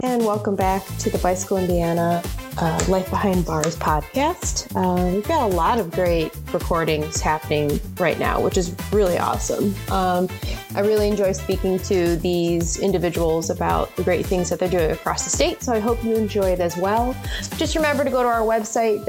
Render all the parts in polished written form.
And welcome back to the Bicycle Indiana Life Behind Bars podcast. We've got a lot of great recordings happening right now, which is really awesome. I really enjoy speaking to these individuals about the great things that they're doing across the state, so I hope you enjoy it as well. Just remember to go to our website,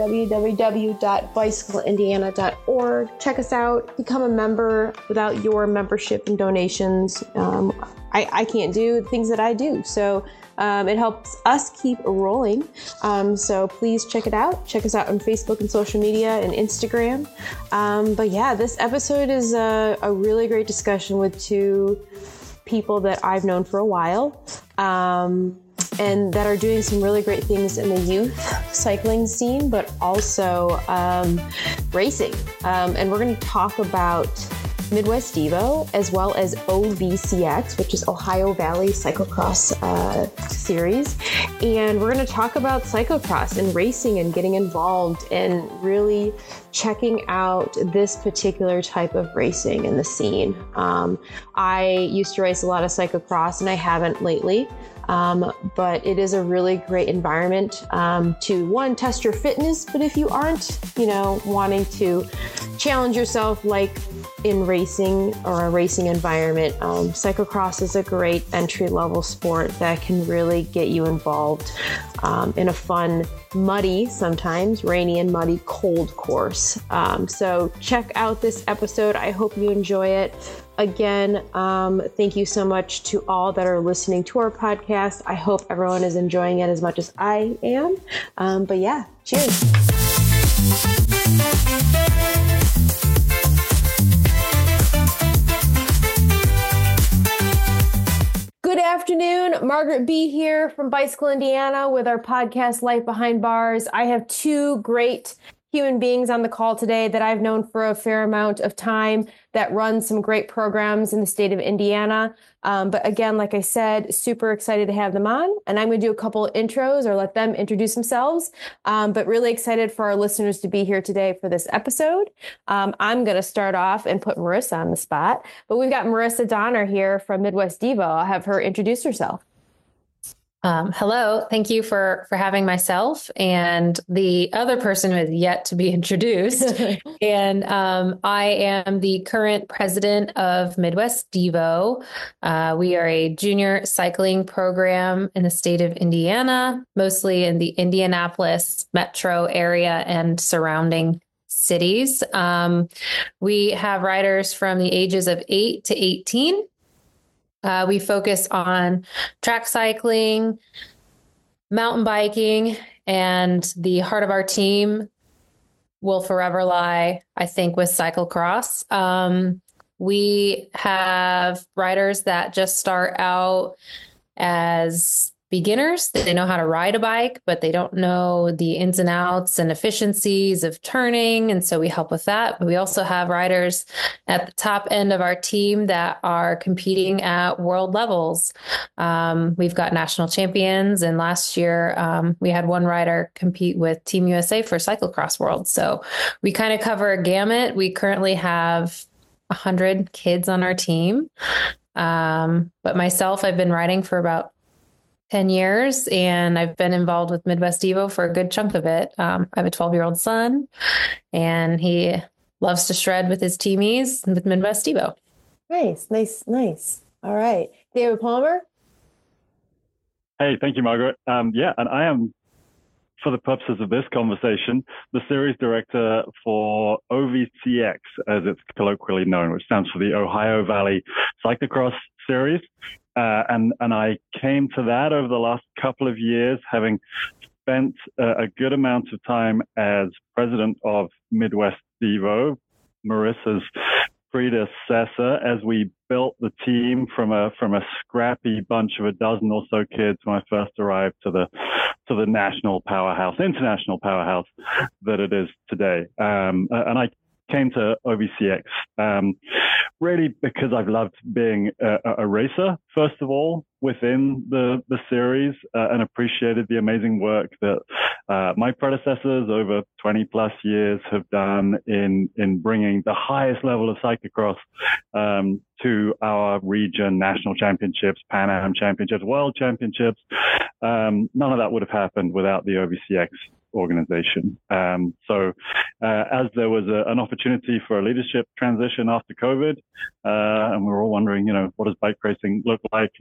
www.bicycleindiana.org. Check us out, become a member. Without your membership and donations, I can't do the things that I do. So it helps us keep rolling. So please check it out. Check us out on Facebook and social media and Instagram. But yeah, this episode is a really great discussion with two people that I've known for a while and that are doing some really great things in the youth cycling scene, but also racing. And we're going to talk about Midwest Devo, as well as OVCX, which is Ohio Valley Cyclocross Series. And we're going to talk about cyclocross and racing and getting involved and really checking out this particular type of racing in the scene. I used to race a lot of cyclocross and I haven't lately. But it is a really great environment to, one, test your fitness, but if you aren't, wanting to challenge yourself like in racing or a racing environment, cyclocross is a great entry-level sport that can really get you involved in a fun, muddy, sometimes rainy and muddy, cold course. So check out this episode. I hope you enjoy it. Again, thank you so much to all that are listening to our podcast. I hope everyone is enjoying it as much as I am. But yeah, cheers. Good afternoon, Margaret B. here from Bicycle Indiana with our podcast, Life Behind Bars. I have two great human beings on the call today that I've known for a fair amount of time that run some great programs in the state of Indiana. But again, like I said, super excited to have them on. And I'm going to do a couple of intros or let them introduce themselves. But really excited for our listeners to be here today for this episode. I'm going to start off and put Marissa on the spot. But we've got Marissa Donner here from Midwest Devo. I'll have her introduce herself. Hello. Thank you for having myself and the other person who has yet to be introduced. And I am the current president of Midwest Devo. We are a junior cycling program in the state of Indiana, mostly in the Indianapolis metro area and surrounding cities. We have riders from the ages of 8 to 18. We focus on track cycling, mountain biking, and the heart of our team will forever lie, I think, with cyclocross. We have riders that just start out as beginners. They know how to ride a bike, but they don't know the ins and outs and efficiencies of turning. And so we help with that. But we also have riders at the top end of our team that are competing at world levels. We've got national champions. And last year, we had one rider compete with Team USA for Cyclocross World. So we kind of cover a gamut. We currently have 100 kids on our team. But myself, I've been riding for about 10 years, and I've been involved with Midwest Devo for a good chunk of it. I have a 12-year-old son, and he loves to shred with his teamies with Midwest Devo. Nice. All right. David Palmer? Hey, thank you, Margaret. And I am, for the purposes of this conversation, the series director for OVCX, as it's colloquially known, which stands for the Ohio Valley Cyclocross Series. And I came to that over the last couple of years, having spent a good amount of time as president of Midwest Devo, Marissa's predecessor, as we built the team from a scrappy bunch of a dozen or so kids when I first arrived to the international powerhouse that it is today. And I came to OVCX really because I've loved being a racer, first of all, within the series, and appreciated the amazing work that my predecessors over 20 plus years have done in bringing the highest level of cyclocross to our region, national championships, Pan Am championships, world championships, none of that would have happened without the OVCX organization. So as there was an opportunity for a leadership transition after COVID, and we were all wondering, what does bike racing look like?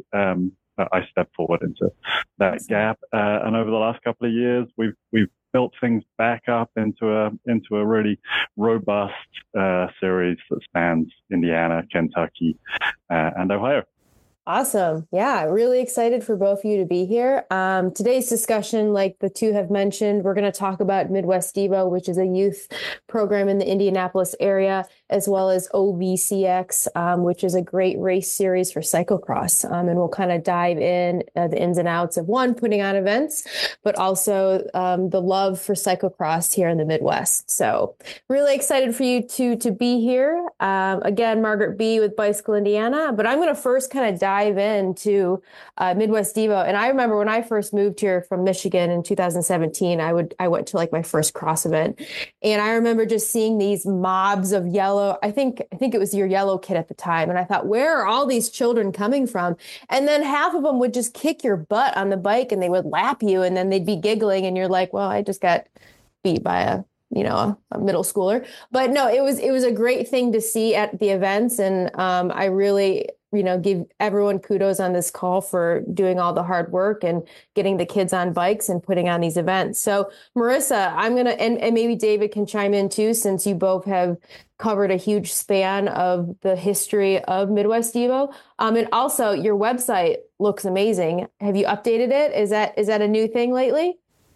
I stepped forward into that gap, and over the last couple of years, we've built things back up into a really robust series that spans Indiana, Kentucky, and Ohio. Awesome. Yeah, really excited for both of you to be here. Today's discussion, like the two have mentioned, we're going to talk about Midwest Evo, which is a youth program in the Indianapolis area, as well as OVCX, which is a great race series for cyclocross. And we'll kind of dive in the ins and outs of one, putting on events, but also the love for cyclocross here in the Midwest. So really excited for you two to be here. Again, Margaret B. with Bicycle Indiana, but I'm going to first kind of dive into Midwest Evo. And I remember when I first moved here from Michigan in 2017, I went to like my first cross event. And I remember just seeing these mobs of yellow. I think it was your yellow kid at the time. And I thought, where are all these children coming from? And then half of them would just kick your butt on the bike and they would lap you and then they'd be giggling. And you're like, well, I just got beat by a middle schooler. But no, it was a great thing to see at the events. And I really, give everyone kudos on this call for doing all the hard work and getting the kids on bikes and putting on these events. So Marissa, I'm going to, and maybe David can chime in too, since you both have covered a huge span of the history of Midwest Evo. And also your website looks amazing. Have you updated it? Is that a new thing lately?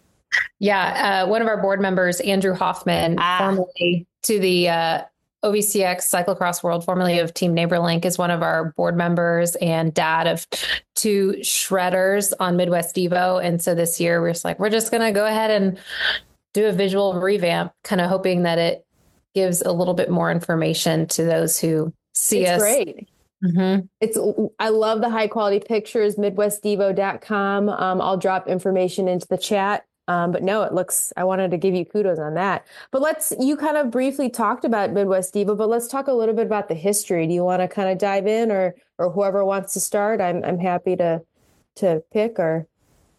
Yeah. One of our board members, Andrew Hoffman, formerly to the OVCX Cyclocross World, formerly of Team NeighborLink, is one of our board members and dad of two shredders on Midwest Evo. And so this year we're just going to go ahead and do a visual revamp, kind of hoping that it gives a little bit more information to those who see us. Great. Mm-hmm. I love the high quality pictures, midwestevo.com. I'll drop information into the chat. But no, I wanted to give you kudos on that. But you kind of briefly talked about Midwest Evo, but let's talk a little bit about the history. Do you want to kind of dive in or whoever wants to start? I'm happy to pick or.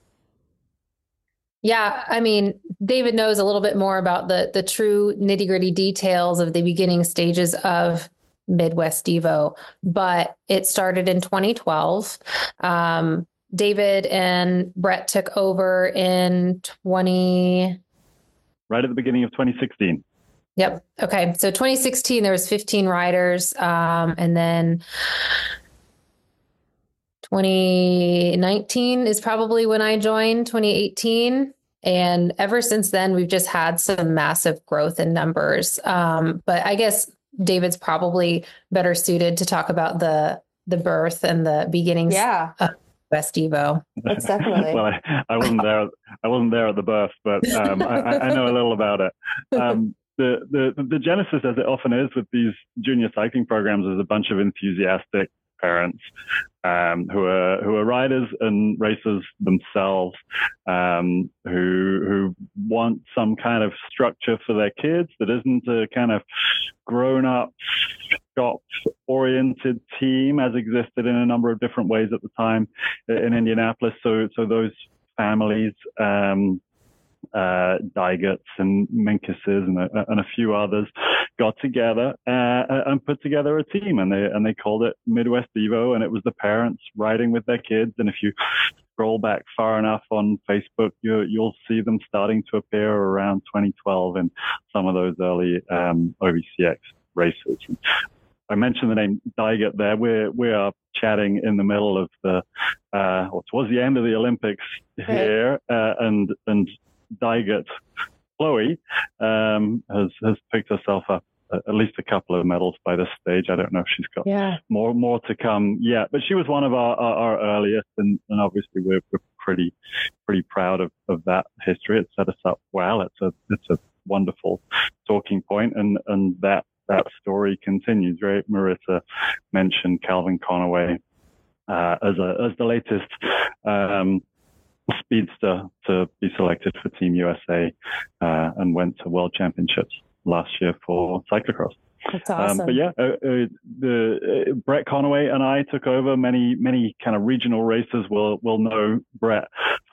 Yeah. I mean, David knows a little bit more about the true nitty gritty details of the beginning stages of Midwest Evo, but it started in 2012. David and Brett took over in right at the beginning of 2016. Yep. Okay. So 2016, there was 15 riders. And then 2019 is probably when I joined, 2018. And ever since then, we've just had some massive growth in numbers. But I guess David's probably better suited to talk about the birth and the beginnings. Yeah. Midwest Evo. That's definitely. Well, I wasn't there. I wasn't there at the birth, but I know a little about it. The genesis, as it often is with these junior cycling programs, is a bunch of enthusiastic parents who are riders and racers themselves, who want some kind of structure for their kids that isn't a kind of grown-up shop-oriented team as existed in a number of different ways at the time in Indianapolis. So those families, Dygerts and Minkuses and a few others got together and put together a team, and they called it Midwest Evo, and it was the parents riding with their kids. And if you scroll back far enough on Facebook, you'll see them starting to appear around 2012 in some of those early OVCX races. I mentioned the name Dygert there. We are chatting in the middle of towards the end of the Olympics here, and Dygert Chloe has picked herself up at least a couple of medals by this stage. I don't know if she's got more to come yet, but she was one of our earliest, and obviously we're pretty proud of that history. It set us up well. It's a wonderful talking point, and that story continues, right? Marissa mentioned Calvin Conaway as the latest speedster to be selected for Team USA and went to World Championships last year for cyclocross. That's awesome. But yeah, Brett Conaway and I took over. Many kind of regional racers will know Brett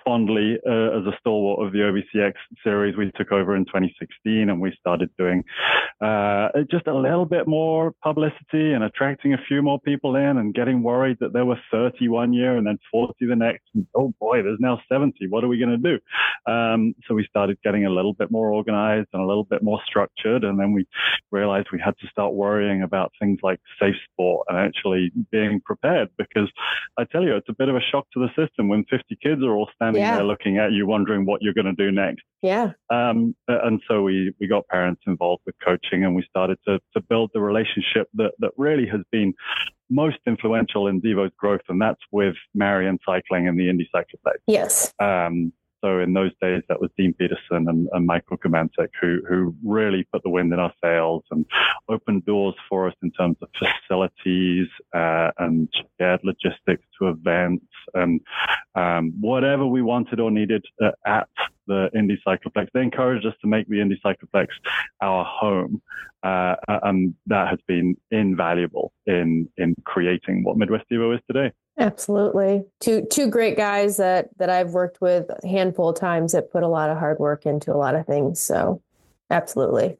fondly as a stalwart of the OVCX series. We took over in 2016 and we started doing just a little bit more publicity and attracting a few more people in and getting worried that there were 30 one year and then 40 the next. And, oh boy, there's now 70. What are we going to do? So we started getting a little bit more organized and a little bit more structured. And then we realized we had to start worrying about things like safe sport and actually being prepared, because I tell you, it's a bit of a shock to the system when 50 kids are all standing there looking at you, wondering what you're going to do next. Yeah. And so we got parents involved with coaching, and we started to build the relationship that really has been most influential in Devo's growth, and that's with Marion Cycling and the Indy Cycloplex. Yes. So in those days, that was Dean Peterson and Michael Kumancic who really put the wind in our sails and opened doors for us in terms of facilities and shared logistics to events and whatever we wanted or needed at the Indy Cycloplex. They encouraged us to make the Indy Cycloplex our home, and that has been invaluable in creating what Midwest Devo is today. Absolutely. Two great guys that I've worked with a handful of times that put a lot of hard work into a lot of things. So absolutely.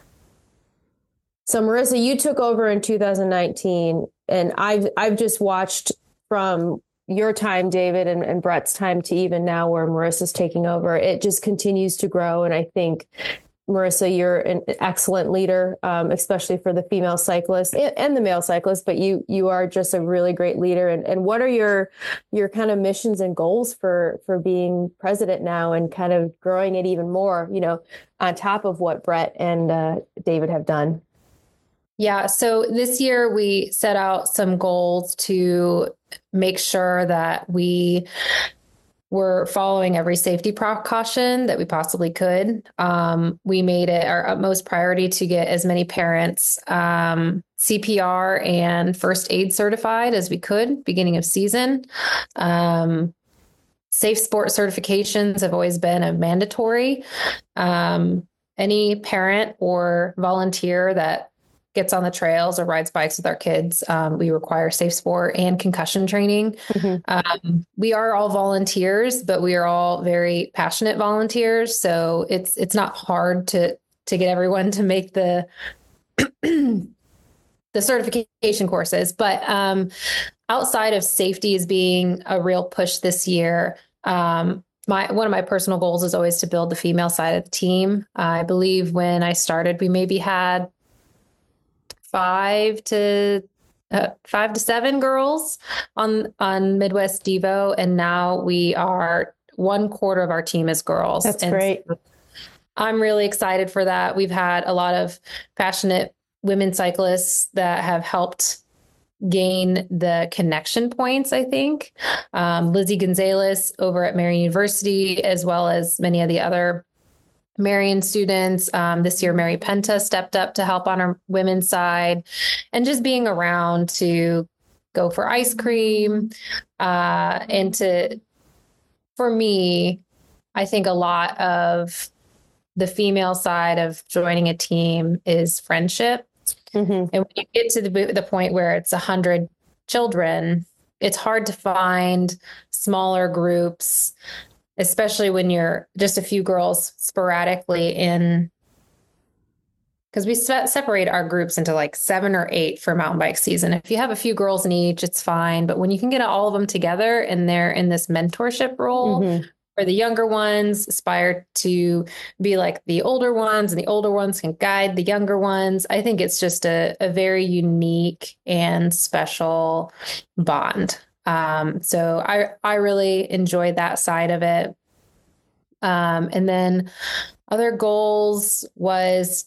So Marissa, you took over in 2019, and I've just watched from your time, David, and Brett's time to even now where Marissa's taking over. It just continues to grow. And I think, Marissa, you're an excellent leader, especially for the female cyclists and the male cyclists, but you are just a really great leader. And what are your kind of missions and goals for being president now and kind of growing it even more, on top of what Brett and David have done? Yeah. So this year we set out some goals to make sure that we're following every safety precaution that we possibly could. We made it our utmost priority to get as many parents CPR and first aid certified as we could beginning of season. Safe sport certifications have always been a mandatory. Any parent or volunteer that gets on the trails or rides bikes with our kids, we require safe sport and concussion training. Mm-hmm. We are all volunteers, but we are all very passionate volunteers. So it's not hard to get everyone to make the certification courses. But outside of safety as being a real push this year, one of my personal goals is always to build the female side of the team. I believe when I started, we maybe had 5 to 7 girls on Midwest Devo. And now we are 1/4 of our team is girls. That's great. So I'm really excited for that. We've had a lot of passionate women cyclists that have helped gain the connection points, I think. Lizzie Gonzalez over at Marian University, as well as many of the other Marian students. This year, Mary Penta stepped up to help on our women's side, and just being around to go for ice cream. For me, I think a lot of the female side of joining a team is friendship. Mm-hmm. And when you get to the point where it's 100 children, it's hard to find smaller groups, especially when you're just a few girls sporadically in, because we separate our groups into like 7 or 8 for mountain bike season. If you have a few girls in each, it's fine. But when you can get all of them together and they're in this mentorship role, mm-hmm. where the younger ones aspire to be like the older ones and the older ones can guide the younger ones, I think it's just a very unique and special bond. So I really enjoyed that side of it. And then other goals was,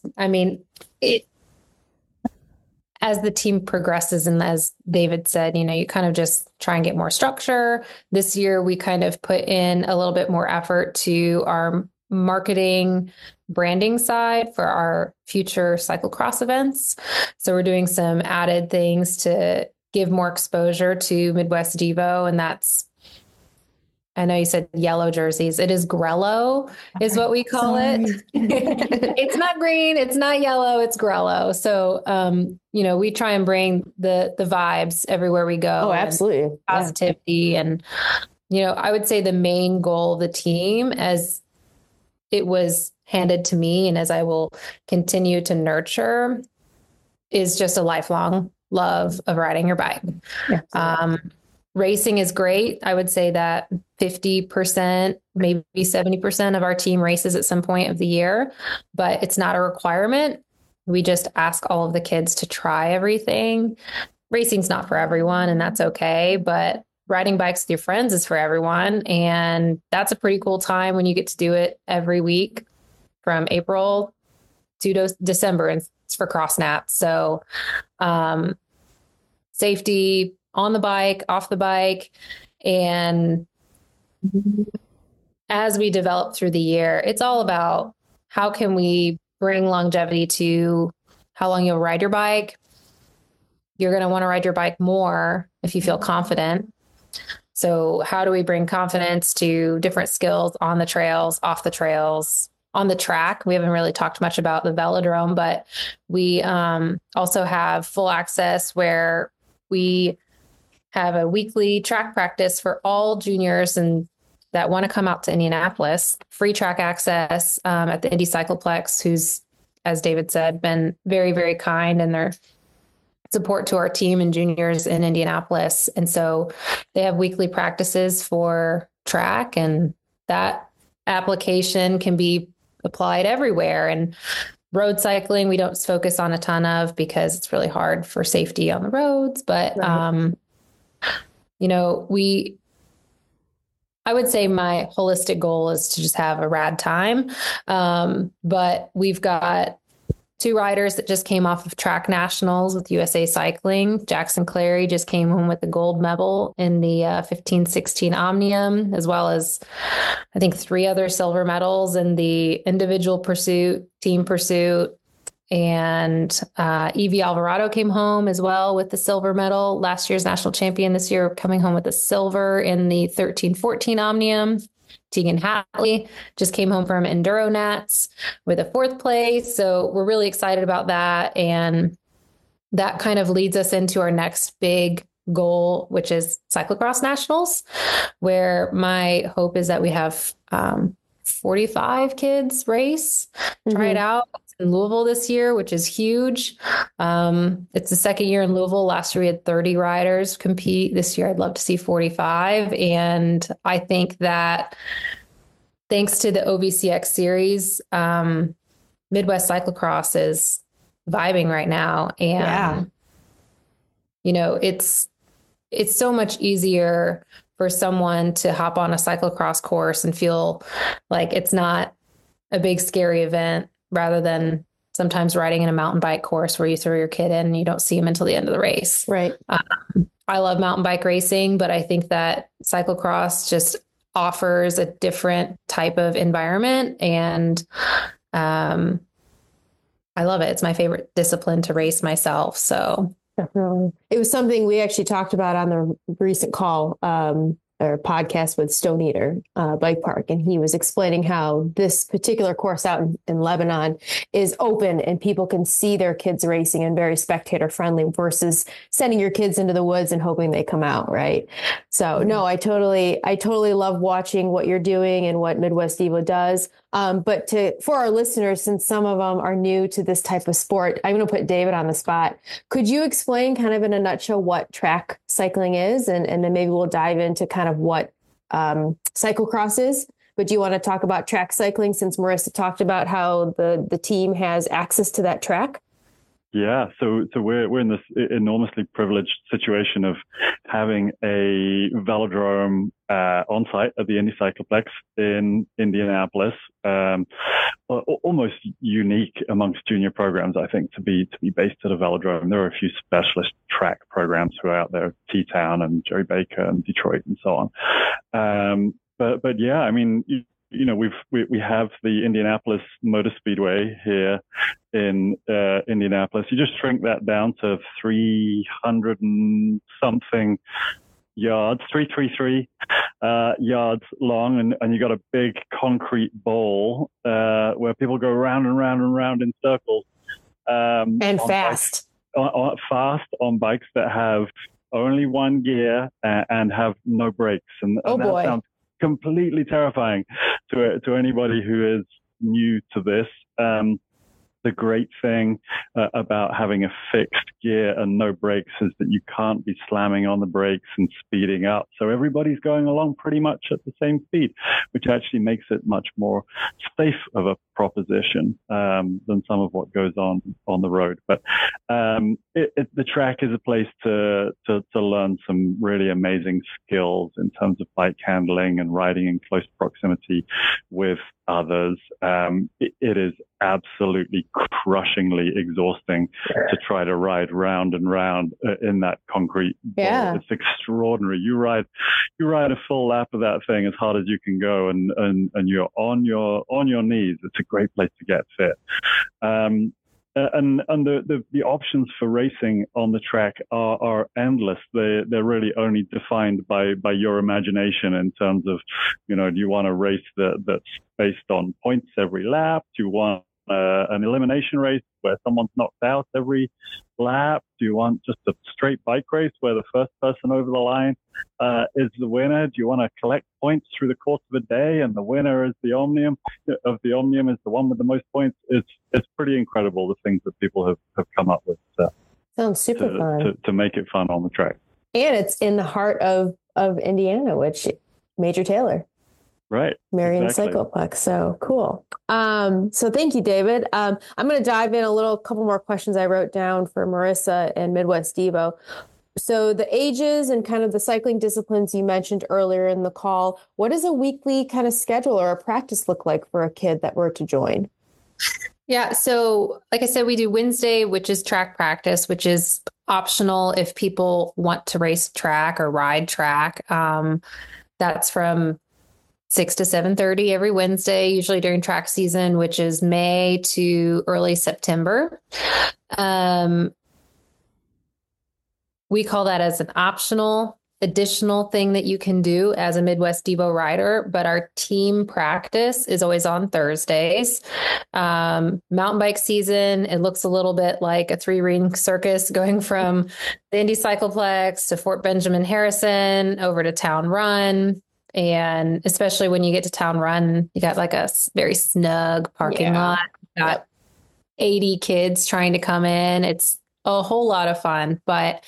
as the team progresses and as David said, you kind of just try and get more structure. This year, we kind of put in a little bit more effort to our marketing branding side for our future cyclocross events. So we're doing some added things to give more exposure to Midwest Devo. And that's, I know you said yellow jerseys. It is Grello is what we call it. It's not green. It's not yellow. It's Grello. So, we try and bring the vibes everywhere we go. Oh, absolutely. Positivity and I would say the main goal of the team, as it was handed to me and as I will continue to nurture, is just a lifelong love of riding your bike. Yeah. Racing is great. I would say that 50%, maybe 70% of our team races at some point of the year, but it's not a requirement. We just ask all of the kids to try everything. Racing's not for everyone, and that's okay, but riding bikes with your friends is for everyone. And that's a pretty cool time when you get to do it every week from April to December, and it's for cross nats. So safety on the bike, off the bike. And as we develop through the year, it's all about how can we bring longevity to how long you'll ride your bike. You're going to want to ride your bike more if you feel confident. So how do we bring confidence to different skills on the trails, off the trails, on the track? We haven't really talked much about the velodrome, but we also have full access where we have a weekly track practice for all juniors and that want to come out to Indianapolis. Free track access at the Indy Cycleplex, who's, as David said, been very, very kind in their support to our team and juniors in Indianapolis. And so they have weekly practices for track, and that application can be applied everywhere. And road cycling, we don't focus on a ton of because it's really hard for safety on the roads. But, right. I would say my holistic goal is to just have a rad time. But we've got 2 riders that just came off of track nationals with USA Cycling. Jackson Clary just came home with the gold medal in the 15-16 Omnium, as well as I think 3 other silver medals in the individual pursuit, team pursuit. And Evie Alvarado came home as well with the silver medal, last year's national champion, this year coming home with the silver in the 13-14 Omnium. Tegan Hatley just came home from Enduro Nats with a 4th place. So we're really excited about that. And that kind of leads us into our next big goal, which is cyclocross nationals, where my hope is that we have 45 kids race, try it out. In Louisville this year, which is huge. It's the second year in Louisville. Last year we had 30 riders compete. This year I'd love to see 45. And I think that thanks to the OVCX series, Midwest Cyclocross is vibing right now. And, it's so much easier for someone to hop on a cyclocross course and feel like it's not a big, scary event, rather than sometimes riding in a mountain bike course where you throw your kid in and you don't see him until the end of the race. Right. I love mountain bike racing, but I think that cyclocross just offers a different type of environment. And I love it. It's my favorite discipline to race myself. So definitely. It was something we actually talked about on the recent call, or podcast with Stone Eater Bike Park. And he was explaining how this particular course out in Lebanon is open and people can see their kids racing and very spectator friendly versus sending your kids into the woods and hoping they come out. Right. So no, I totally love watching what you're doing and what Midwest Evo does. But for our listeners, since some of them are new to this type of sport, I'm going to put David on the spot. Could you explain kind of in a nutshell what track cycling is? And then maybe we'll dive into kind of what cyclocross is. But do you want to talk about track cycling since Marissa talked about how the team has access to that track? Yeah, so we're in this enormously privileged situation of having a velodrome on site at the Indy Cycleplex in Indianapolis, almost unique amongst junior programs, I think, to be based at a velodrome. There are a few specialist track programs who are out there, T-Town and Jerry Baker and Detroit and so on. But yeah, I mean, we have the Indianapolis Motor Speedway here in Indianapolis. You just shrink that down to 300 and something yards, 333 yards long, and you got a big concrete bowl where people go round and round and round in circles. And fast. Fast on bikes that have only one gear and have no brakes. And that sounds completely terrifying to anybody who is new to this. The great thing about having a fixed gear and no brakes is that you can't be slamming on the brakes and speeding up. So everybody's going along pretty much at the same speed, which actually makes it much more safe of a proposition than some of what goes on the road. But the track is a place to learn some really amazing skills in terms of bike handling and riding in close proximity with others. It is absolutely crushingly exhausting to try to ride round and round in that concrete ball. Yeah. It's extraordinary. You ride a full lap of that thing as hard as you can go, and you're on your knees. It's a great place to get fit. And the options for racing on the track are endless. They're really only defined by your imagination in terms of, do you want a race that's based on points every lap? Do you want an elimination race where someone's knocked out every lap? Do you want just a straight bike race where the first person over the line is the winner? Do you want to collect points through the course of a day and the winner is the Omnium is the one with the most points? It's pretty incredible the things that people have come up with. Sounds super fun. To make it fun on the track. And it's in the heart of Indiana, which Major Taylor. Right. Marion exactly. Cycleplex. So cool. So thank you, David. I'm going to dive in couple more questions I wrote down for Marissa and Midwest Devo. So the ages and kind of the cycling disciplines you mentioned earlier in the call, what does a weekly kind of schedule or a practice look like for a kid that were to join? Yeah. So like I said, we do Wednesday, which is track practice, which is optional if people want to race track or ride track. That's from 6 to 7:30 every Wednesday, usually during track season, which is May to early September. We call that as an optional additional thing that you can do as a Midwest Devo rider, but our team practice is always on Thursdays. Mountain bike season, it looks a little bit like a 3-ring circus going from the Indy Cycleplex to Fort Benjamin Harrison over to Town Run. And especially when you get to Town Run, you got like a very snug parking lot. You got 80 kids trying to come in. It's a whole lot of fun, but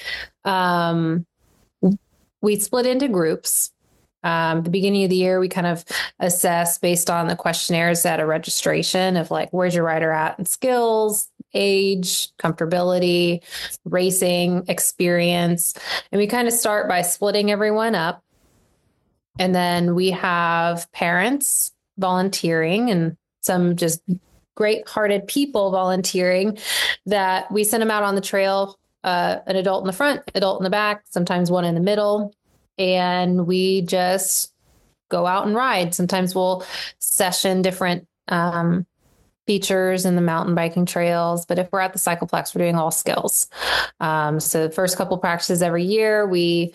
we split into groups. The beginning of the year, we kind of assess based on the questionnaires at a registration of like, where's your rider at in skills, age, comfortability, racing experience. And we kind of start by splitting everyone up. And then we have parents volunteering and some just great-hearted people volunteering that we send them out on the trail, an adult in the front, adult in the back, sometimes one in the middle. And we just go out and ride. Sometimes we'll session different features in the mountain biking trails. But if we're at the Cycleplex, we're doing all skills. So the first couple practices every year, we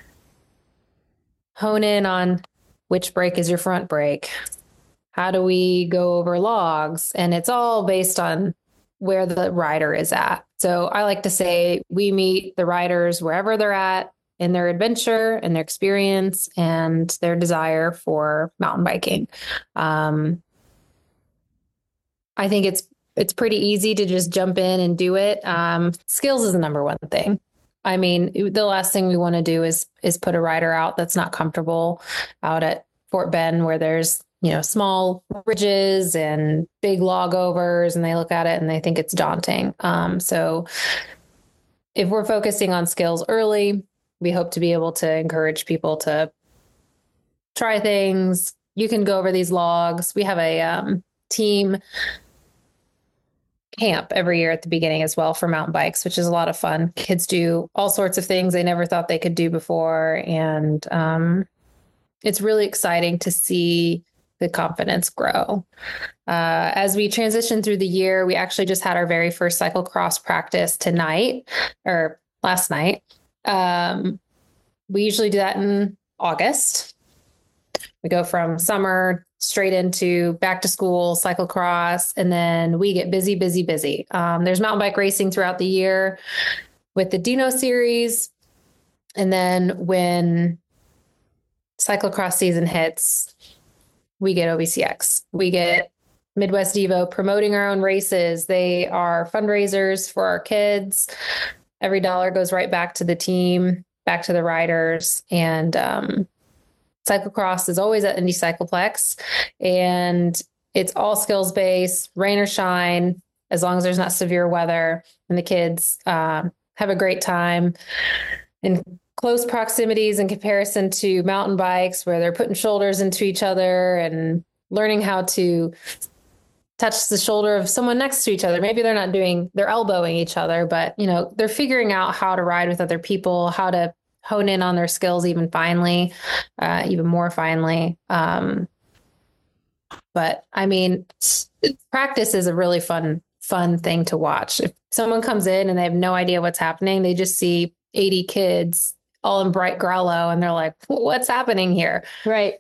hone in on which brake is your front brake. How do we go over logs? And it's all based on where the rider is at. So I like to say we meet the riders wherever they're at in their adventure and their experience and their desire for mountain biking. I think it's pretty easy to just jump in and do it. Skills is the number one thing. I mean, the last thing we want to do is put a rider out that's not comfortable out at Fort Bend where there's, small ridges and big log overs, and they look at it and they think it's daunting. So if we're focusing on skills early, we hope to be able to encourage people to try things. You can go over these logs. We have a team camp every year at the beginning as well for mountain bikes, which is a lot of fun. Kids do all sorts of things they never thought they could do before. And it's really exciting to see the confidence grow. As we transition through the year, we actually just had our very first cyclocross practice last night. We usually do that in August. We go from summer straight into back to school, cyclocross, and then we get busy. There's mountain bike racing throughout the year with the Dino Series. And then when cyclocross season hits, we get OVCX. We get Midwest Evo promoting our own races. They are fundraisers for our kids. Every dollar goes right back to the team, back to the riders. And cyclocross is always at Indy Cycleplex. And it's all skills based, rain or shine, as long as there's not severe weather. And the kids have a great time in close proximities in comparison to mountain bikes, where they're putting shoulders into each other and learning how to touch the shoulder of someone next to each other. Maybe they're elbowing each other, but they're figuring out how to ride with other people, how to hone in on their skills even more finely. But I mean, practice is a really fun thing to watch. If someone comes in and they have no idea what's happening, they just see 80 kids all in bright Grello and they're like, what's happening here? Right.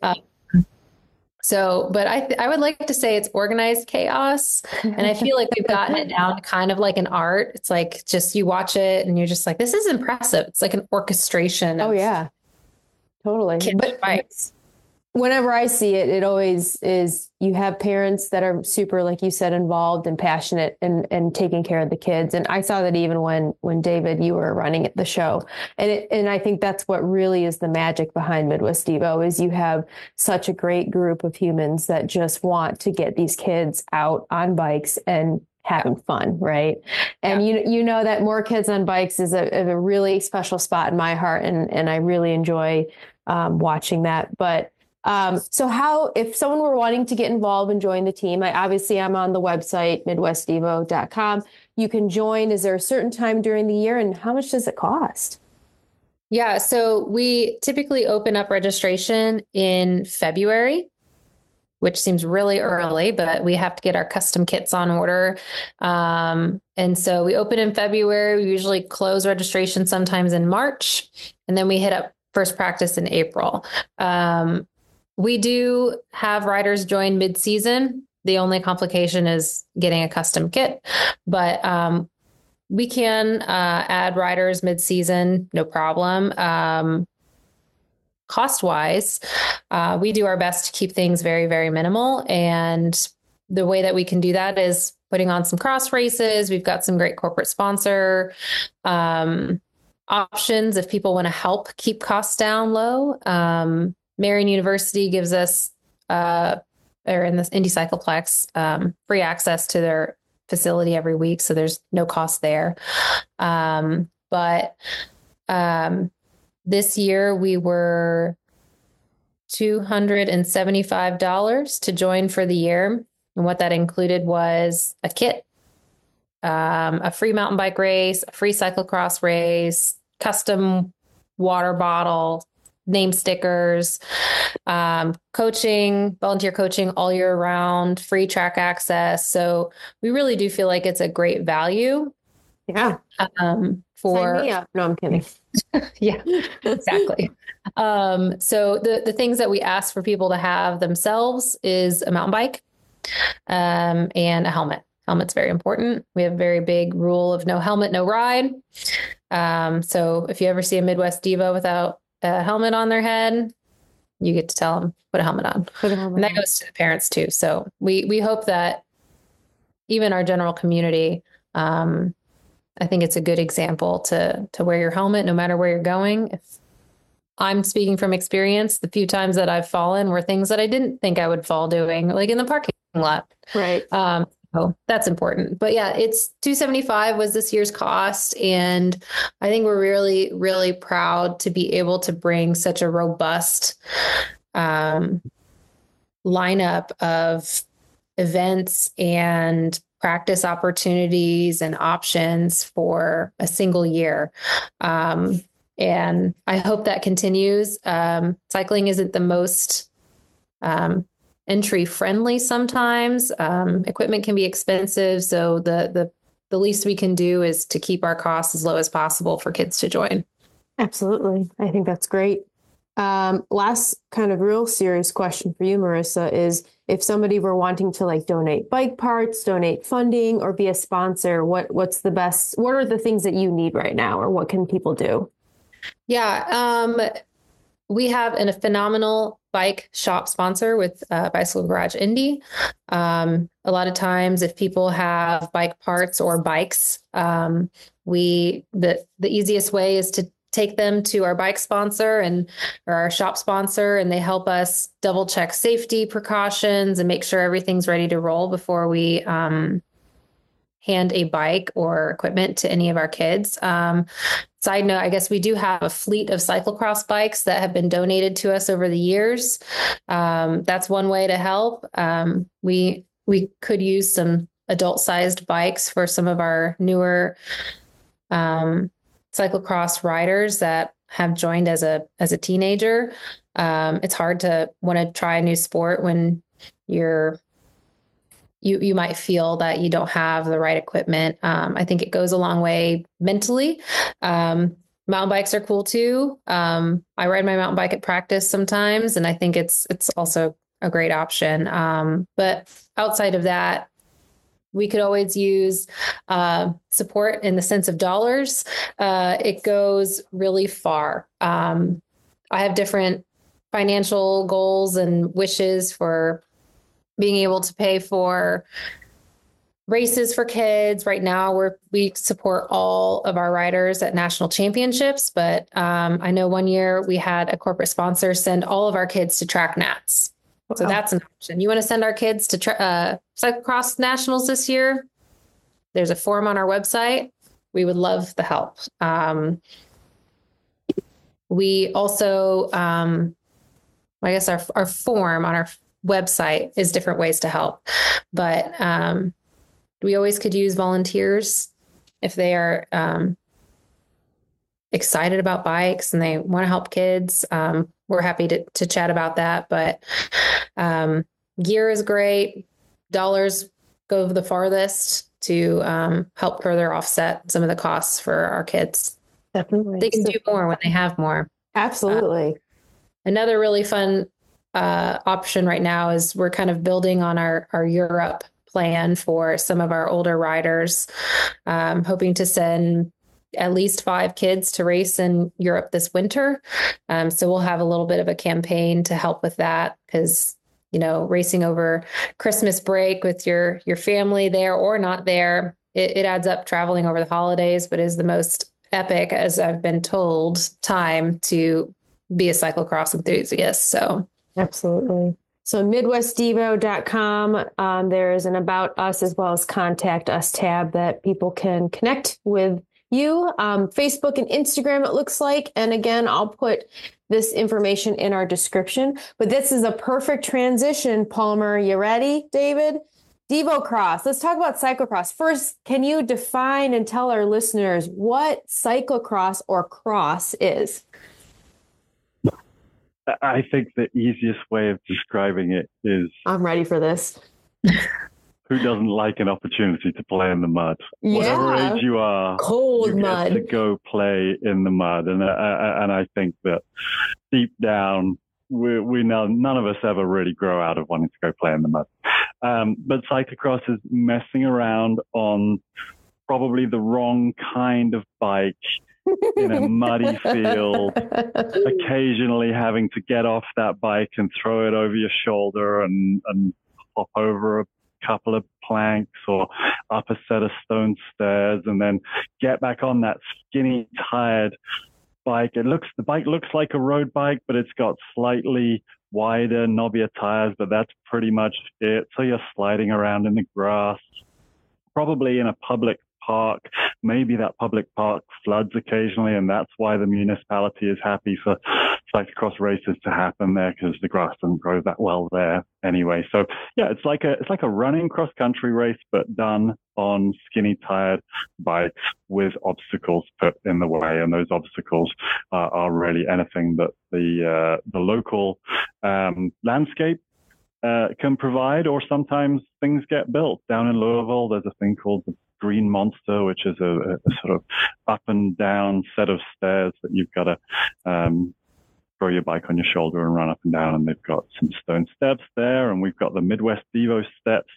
But I would like to say it's organized chaos. And I feel like we've gotten it down to kind of like an art. It's like, just, you watch it and you're just like, this is impressive. It's like an orchestration. Oh yeah, totally. But bikes. Whenever I see it, it always is, you have parents that are super, like you said, involved and passionate and taking care of the kids. And I saw that even when David, you were running the show. And I think that's what really is the magic behind Midwest Evo, is you have such a great group of humans that just want to get these kids out on bikes and having fun. Right. And you know that more kids on bikes is a really special spot in my heart. And I really enjoy watching that. But so if someone were wanting to get involved and join the team, I'm on the website, midwestevo.com. You can join. Is there a certain time during the year, and how much does it cost? Yeah. So we typically open up registration in February, which seems really early, but we have to get our custom kits on order. And so we open in February. We usually close registration sometimes in March, and then we hit up first practice in April. We do have riders join mid-season. The only complication is getting a custom kit, but we can add riders mid-season, no problem. Cost-wise, we do our best to keep things very, very minimal. And the way that we can do that is putting on some cross races. We've got some great corporate sponsor options if people want to help keep costs down low. Marian University gives us, or in this Indy Cycleplex, free access to their facility every week. So there's no cost there. But this year we were $275 to join for the year. And what that included was a kit, a free mountain bike race, a free cyclocross race, custom water bottle, name stickers, coaching, volunteer coaching all year round, free track access. So we really do feel like it's a great value. Yeah. Sign me up. No, I'm kidding. Yeah, exactly. So the things that we ask for people to have themselves is a mountain bike, and a helmet. Helmet's very important. We have a very big rule of no helmet, no ride. So if you ever see a Midwest Evo without a helmet on their head, you get to tell them, put a helmet on. And that goes to the parents too. So we hope that even our general community, I think it's a good example to wear your helmet no matter where you're going. If I'm speaking from experience, the few times that I've fallen were things that I didn't think I would fall doing, like in the parking lot. Right. So that's important. But yeah, it's $275 was this year's cost. And I think we're really, really proud to be able to bring such a robust lineup of events and practice opportunities and options for a single year. And I hope that continues. Cycling isn't the most entry friendly sometimes. Equipment can be expensive. So the least we can do is to keep our costs as low as possible for kids to join. Absolutely. I think that's great. Last kind of real serious question for you, Marissa, is if somebody were wanting to like donate bike parts, donate funding, or be a sponsor, what are the things that you need right now, or what can people do? Yeah. We have a phenomenal bike shop sponsor with Bicycle Garage Indy. A lot of times if people have bike parts or bikes, the easiest way is to take them to our bike sponsor or our shop sponsor, and they help us double check safety precautions and make sure everything's ready to roll before we hand a bike or equipment to any of our kids. Side note, I guess we do have a fleet of cyclocross bikes that have been donated to us over the years. That's one way to help. We could use some adult-sized bikes for some of our newer cyclocross riders that have joined as a teenager. It's hard to want to try a new sport when you might feel that you don't have the right equipment. I think it goes a long way mentally. Mountain bikes are cool too. I ride my mountain bike at practice sometimes, and I think it's also a great option. But outside of that, we could always use support in the sense of dollars. It goes really far. I have different financial goals and wishes for being able to pay for races for kids. Right now, we support all of our riders at national championships, but I know one year we had a corporate sponsor send all of our kids to track nats. Wow. So that's an option. You want to send our kids to cyclocross nationals this year? There's a form on our website. We would love the help. We also, I guess our form on our website is different ways to help, but we always could use volunteers if they are excited about bikes and they want to help kids. We're happy to chat about that, but gear is great. Dollars go the farthest to help further offset some of the costs for our kids. Definitely. They can do more when they have more. Absolutely. Another really fun option right now is we're kind of building on our Europe plan for some of our older riders, hoping to send at least 5 kids to race in Europe this winter. So we'll have a little bit of a campaign to help with that because, racing over Christmas break with your family there or not there, it adds up traveling over the holidays, but is the most epic, as I've been told, time to be a cyclocross enthusiast. So absolutely. So MidwestDevo.com, there is an About Us as well as Contact Us tab that people can connect with you. Facebook and Instagram, it looks like. And again, I'll put this information in our description. But this is a perfect transition, Palmer. You ready, David? DevoCross. Let's talk about cyclocross. First, can you define and tell our listeners what cyclocross or cross is? I think the easiest way of describing it is... I'm ready for this. Who doesn't like an opportunity to play in the mud? Yeah. Whatever age you are, cold you mud. get to go play in the mud. And I think that deep down, we know none of us ever really grow out of wanting to go play in the mud. But cyclocross is messing around on probably the wrong kind of bike in a muddy field, occasionally having to get off that bike and throw it over your shoulder and hop over a couple of planks or up a set of stone stairs and then get back on that skinny, tired bike. The bike looks like a road bike, but it's got slightly wider, knobbier tires, but that's pretty much it. So you're sliding around in the grass, probably in a public park. Maybe that public park floods occasionally, and that's why the municipality is happy for cyclocross races to happen there, because the grass doesn't grow that well there anyway. So yeah, it's like a running cross country race, but done on skinny tired bikes with obstacles put in the way, and those obstacles are really anything that the local landscape can provide, or sometimes things get built. Down in Louisville, there's a thing called the Green Monster, which is a sort of up and down set of stairs that you've got to throw your bike on your shoulder and run up and down. And they've got some stone steps there, and we've got the Midwest Devo steps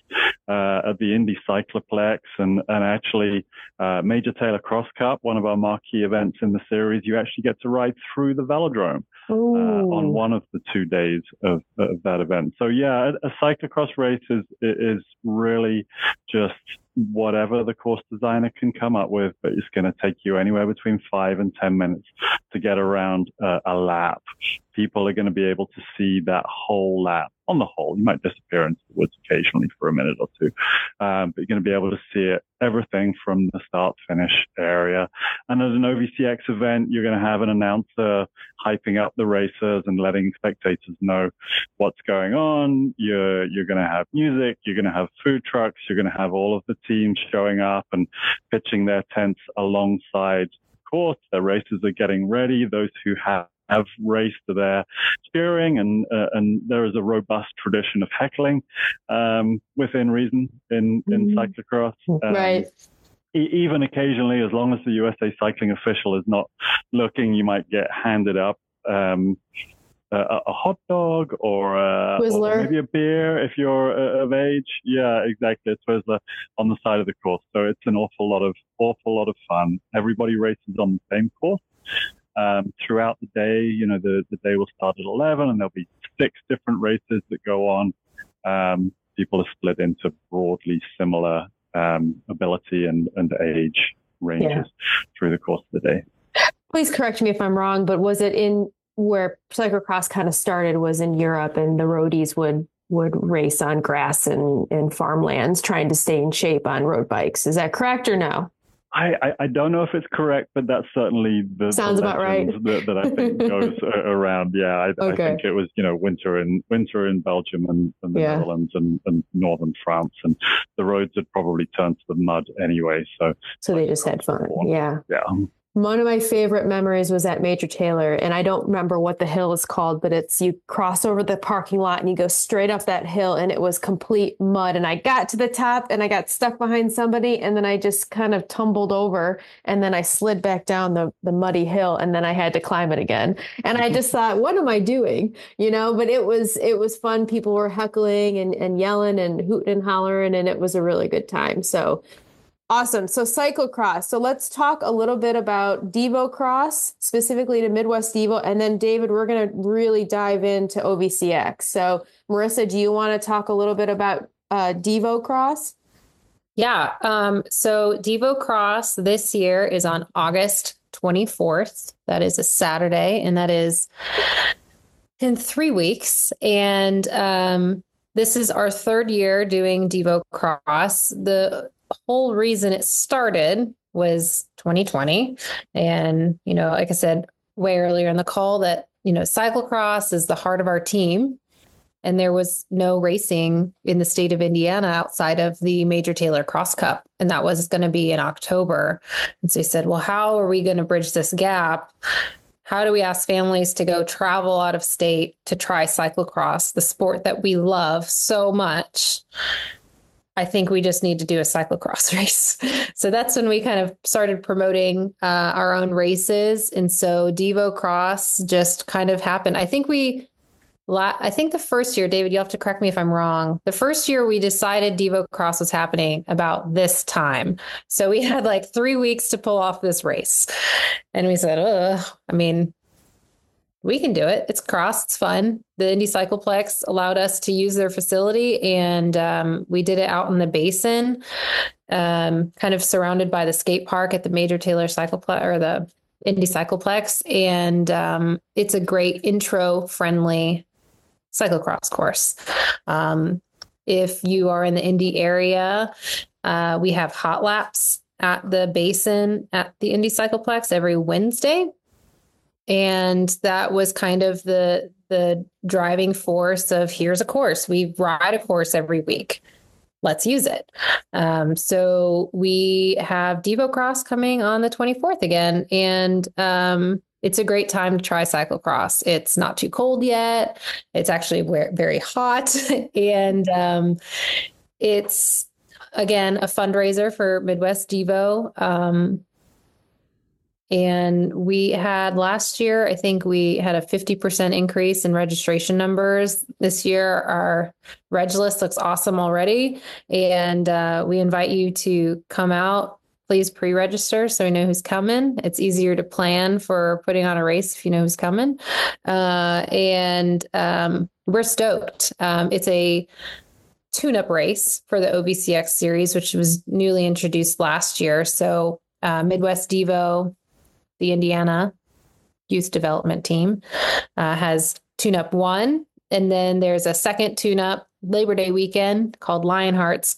at the Indy Cycloplex, and actually Major Taylor Cross Cup, one of our marquee events in the series. You actually get to ride through the velodrome on one of the 2 days of that event. So yeah, a cyclocross race is really just whatever the course designer can come up with, but it's going to take you anywhere between 5 and 10 minutes to get around a lap. People are going to be able to see that whole lap. On the whole, you might disappear into the woods occasionally for a minute or two, but you're going to be able to see it, everything from the start-finish area. And at an OVCX event, you're going to have an announcer hyping up the racers and letting spectators know what's going on. You're going to have music. You're going to have food trucks. You're going to have all of the teams showing up and pitching their tents alongside the course. The racers are getting ready. Those who have raced there cheering, and there is a robust tradition of heckling within reason in cyclocross. Right. Even occasionally, as long as the USA cycling official is not looking, you might get handed up a hot dog or maybe a beer if you're of age. Yeah, exactly. A Twizzler on the side of the course. So it's an awful lot of fun. Everybody races on the same course. Throughout the day, the day will start at 11 and there'll be 6 different races that go on. People are split into broadly similar ability and age ranges through the course of the day. Please correct me if I'm wrong, but was it in where cyclocross kind of started was in Europe, and the roadies would race on grass and farmlands trying to stay in shape on road bikes. Is that correct or no? I don't know if it's correct, but that's certainly the sounds about right. that I think goes around. Yeah, I think it was winter in Belgium and the Netherlands and northern France, and the roads had probably turned to the mud anyway. So they just had fun. Yeah. One of my favorite memories was at Major Taylor, and I don't remember what the hill is called, but it's you cross over the parking lot and you go straight up that hill, and it was complete mud. And I got to the top and I got stuck behind somebody, and then I just kind of tumbled over, and then I slid back down the muddy hill, and then I had to climb it again. And I just thought, what am I doing? But it was fun. People were heckling and yelling and hooting and hollering, and it was a really good time. So awesome. So cyclocross. So let's talk a little bit about Devo Cross, specifically to Midwest Devo. And then David, we're going to really dive into OVCX. So Marissa, do you want to talk a little bit about Devo Cross? Yeah. So Devo Cross this year is on August 24th. That is a Saturday, and that is in 3 weeks. And this is our 3rd year doing Devo Cross. The whole reason it started was 2020. And, like I said way earlier in the call that, cyclocross is the heart of our team. And there was no racing in the state of Indiana outside of the Major Taylor Cross Cup. And that was going to be in October. And so they said, well, how are we going to bridge this gap? How do we ask families to go travel out of state to try cyclocross, the sport that we love so much? I think we just need to do a cyclocross race. So that's when we kind of started promoting our own races. And so Devo Cross just kind of happened. I think the first year, David, you'll have to correct me if I'm wrong. The first year we decided Devo Cross was happening about this time. So we had like 3 weeks to pull off this race. And we said, we can do it. It's cross. It's fun. The Indy Cycloplex allowed us to use their facility, and we did it out in the basin, kind of surrounded by the skate park at the Major Taylor Cycloplex or the Indy Cycloplex. And it's a great intro-friendly cyclocross course. If you are in the Indy area, we have hot laps at the basin at the Indy Cycloplex every Wednesday. And that was kind of the driving force of here's a course. We ride a course every week. Let's use it. So we have Devo Cross coming on the 24th again. And it's a great time to try cyclocross. It's not too cold yet. It's actually very hot. And it's, again, a fundraiser for Midwest Devo. And we had last year, I think we had a 50% increase in registration numbers. This year, our reg list looks awesome already. And we invite you to come out. Please pre-register so we know who's coming. It's easier to plan for putting on a race if you know who's coming. And we're stoked. It's a tune-up race for the OVCX series, which was newly introduced last year. So Midwest Devo, the Indiana Youth Development Team, has tune-up 1. And then there's a second tune-up Labor Day weekend called Lionhearts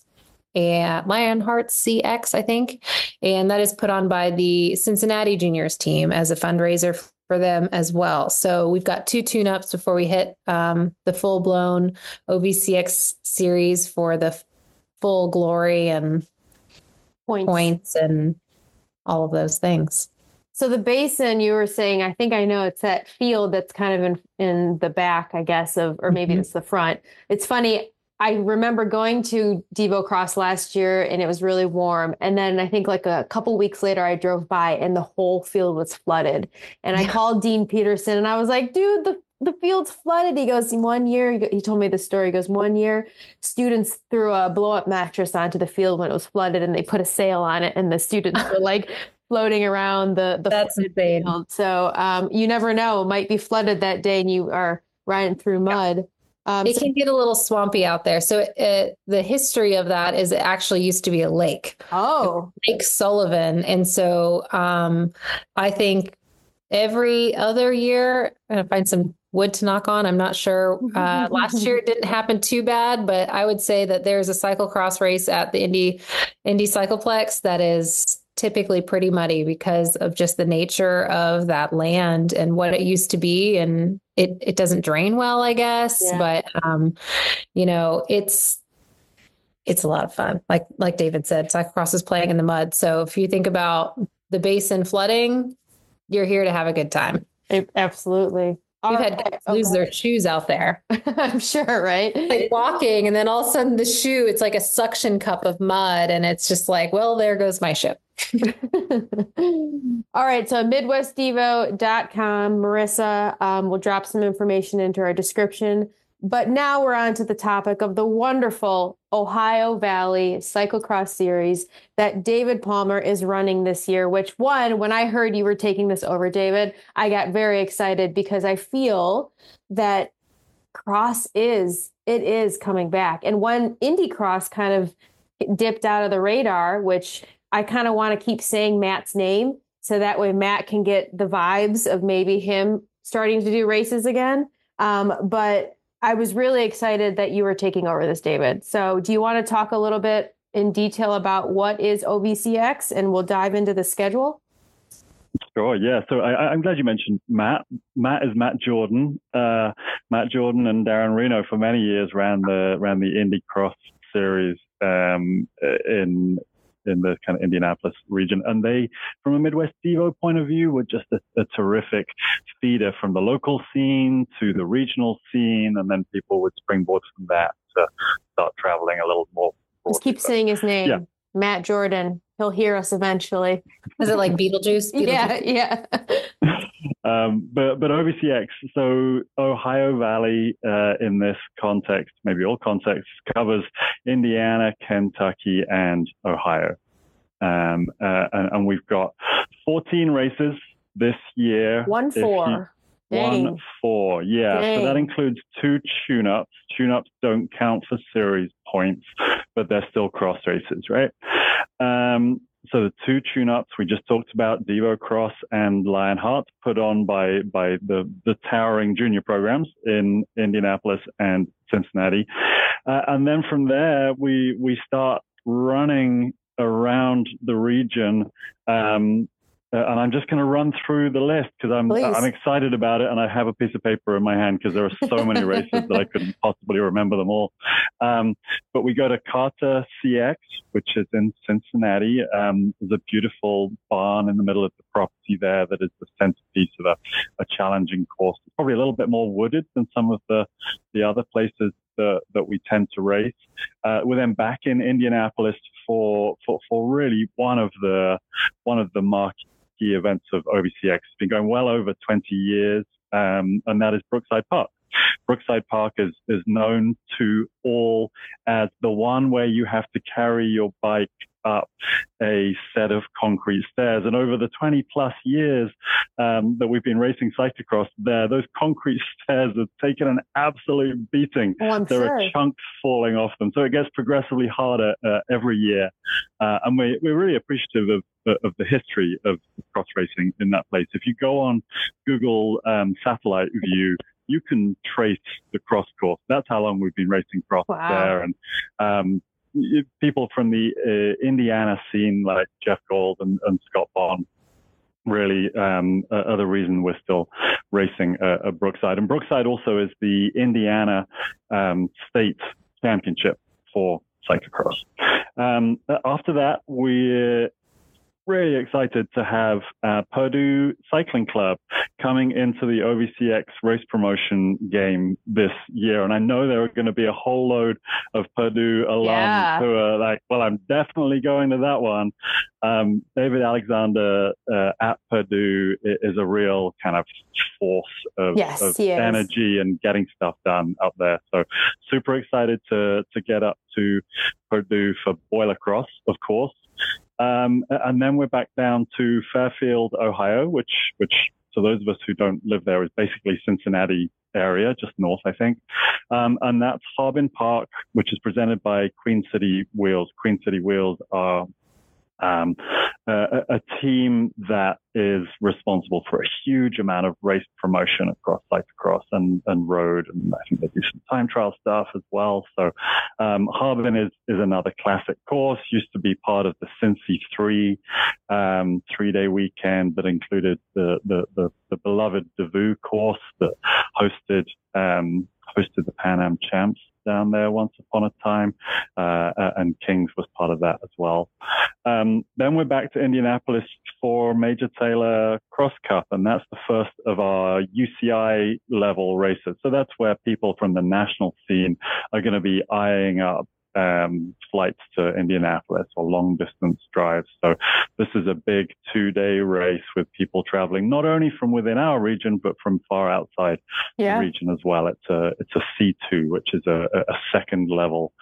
CX, I think. And that is put on by the Cincinnati Juniors team as a fundraiser for them as well. So we've got 2 tune-ups before we hit the full-blown OVCX series for the full glory and points and all of those things. So the basin, you were saying, I think I know it's that field that's kind of in the back, I guess, or maybe it's the front. It's funny. I remember going to Devo Cross last year and it was really warm. And then I think like a couple weeks later, I drove by and the whole field was flooded. And I called Dean Peterson and I was like, dude, the field's flooded. He goes, one year, he told me the story. He goes, one year, students threw a blow-up mattress onto the field when it was flooded and they put a sail on it and the students were like floating around the That's insane. field. So you never know, it might be flooded that day and you are riding through mud. It can get a little swampy out there. So the history of that is it actually used to be a lake. Oh, Lake Sullivan. And so I think every other year, I'm going to find some wood to knock on. I'm not sure. Last year it didn't happen too bad, but I would say that there's a cyclocross race at the Indy Cycleplex that is typically pretty muddy because of just the nature of that land and what it used to be. And it doesn't drain well, I guess. Yeah. But, it's a lot of fun. Like David said, cyclocross is playing in the mud. So if you think about the basin flooding, you're here to have a good time. Absolutely. We've had guys lose their shoes out there. I'm sure, right? Like walking, and then all of a sudden the shoe, it's like a suction cup of mud. And it's just like, well, there goes my ship. All right. So MidwestDevo.com, Marissa will drop some information into our description. But now we're on to the topic of the wonderful Ohio Valley Cyclocross Series that David Palmer is running this year, which when I heard you were taking this over, David, I got very excited because I feel that cross is coming back. And when Indy Cross kind of dipped out of the radar, which I kind of want to keep saying Matt's name so that way Matt can get the vibes of maybe him starting to do races again. But I was really excited that you were taking over this, David. So do you want to talk a little bit in detail about what is OVCX and we'll dive into the schedule? Sure. Yeah. So I'm glad you mentioned Matt. Matt is Matt Jordan. Matt Jordan and Darren Reno for many years ran the Indy Cross series in the kind of Indianapolis region. And they, from a Midwest Devo point of view, were just a terrific feeder from the local scene to the regional scene. And then people would springboard from that to start traveling a little more. Just keep saying his name. Yeah. Matt Jordan. He'll hear us eventually. Is it like Beetlejuice? Yeah. But OVCX, so Ohio Valley in this context, maybe all contexts, covers Indiana, Kentucky, and Ohio. And we've got 14 races this year. 1-4. 1-4, yeah. Dang. So that includes 2 tune-ups. Tune-ups don't count for series points, but they're still cross races, right? So the 2 tune-ups we just talked about, Devo Cross and Lionheart, put on by the towering junior programs in Indianapolis and Cincinnati. And then from there, we start running around the region. And I'm just going to run through the list because I'm excited about it, and I have a piece of paper in my hand because there are so many races that I couldn't possibly remember them all. But we go to Carter CX, which is in Cincinnati. There's a beautiful barn in the middle of the property there that is the centerpiece of a challenging course. It's probably a little bit more wooded than some of the other places that we tend to race. We're then back in Indianapolis for really one of the marquee marquee events of OVCX. It's been going well over 20 years, and that is Brookside Park. Brookside Park is known to all as the one where you have to carry your bike up a set of concrete stairs. And over the 20 plus years that we've been racing cyclocross there, those concrete stairs have taken an absolute beating. There are chunks falling off them. So it gets progressively harder every year. And we're really appreciative of the history of cross racing in that place. If you go on Google satellite view, you can trace the cross course. That's how long we've been racing cross there. And people from the Indiana scene like Jeff Gold and Scott Bond really are the reason we're still racing at Brookside. And Brookside also is the Indiana state championship for cyclocross. After that, we're really excited to have Purdue Cycling Club coming into the OVCX race promotion game this year. And I know there are going to be a whole load of Purdue alums who are like, well, I'm definitely going to that one. David Alexander at Purdue is a real kind of force of energy and getting stuff done up there. So super excited to get up to Purdue for Boiler Cross, of course. And then we're back down to Fairfield, Ohio, which to those of us who don't live there is basically Cincinnati area, just north, I think. And that's Harbin Park, which is presented by Queen City Wheels. Queen City Wheels are a team that is responsible for a huge amount of race promotion across cyclocross and road, and I think they do some time trial stuff as well. So Harbin is another classic course. Used to be part of the Cincy 3 3-day weekend that included the beloved Davao course that hosted the Pan Am champs down there once upon a time, and Kings was part of that as well. Then we're back to Indianapolis for Major Taylor Cross Cup, and that's the first of our UCI level races. So that's where people from the national scene are going to be eyeing up flights to Indianapolis or long distance drives. So this is a big 2-day race with people traveling not only from within our region, but from far outside the region as well. It's a C2, which is a second level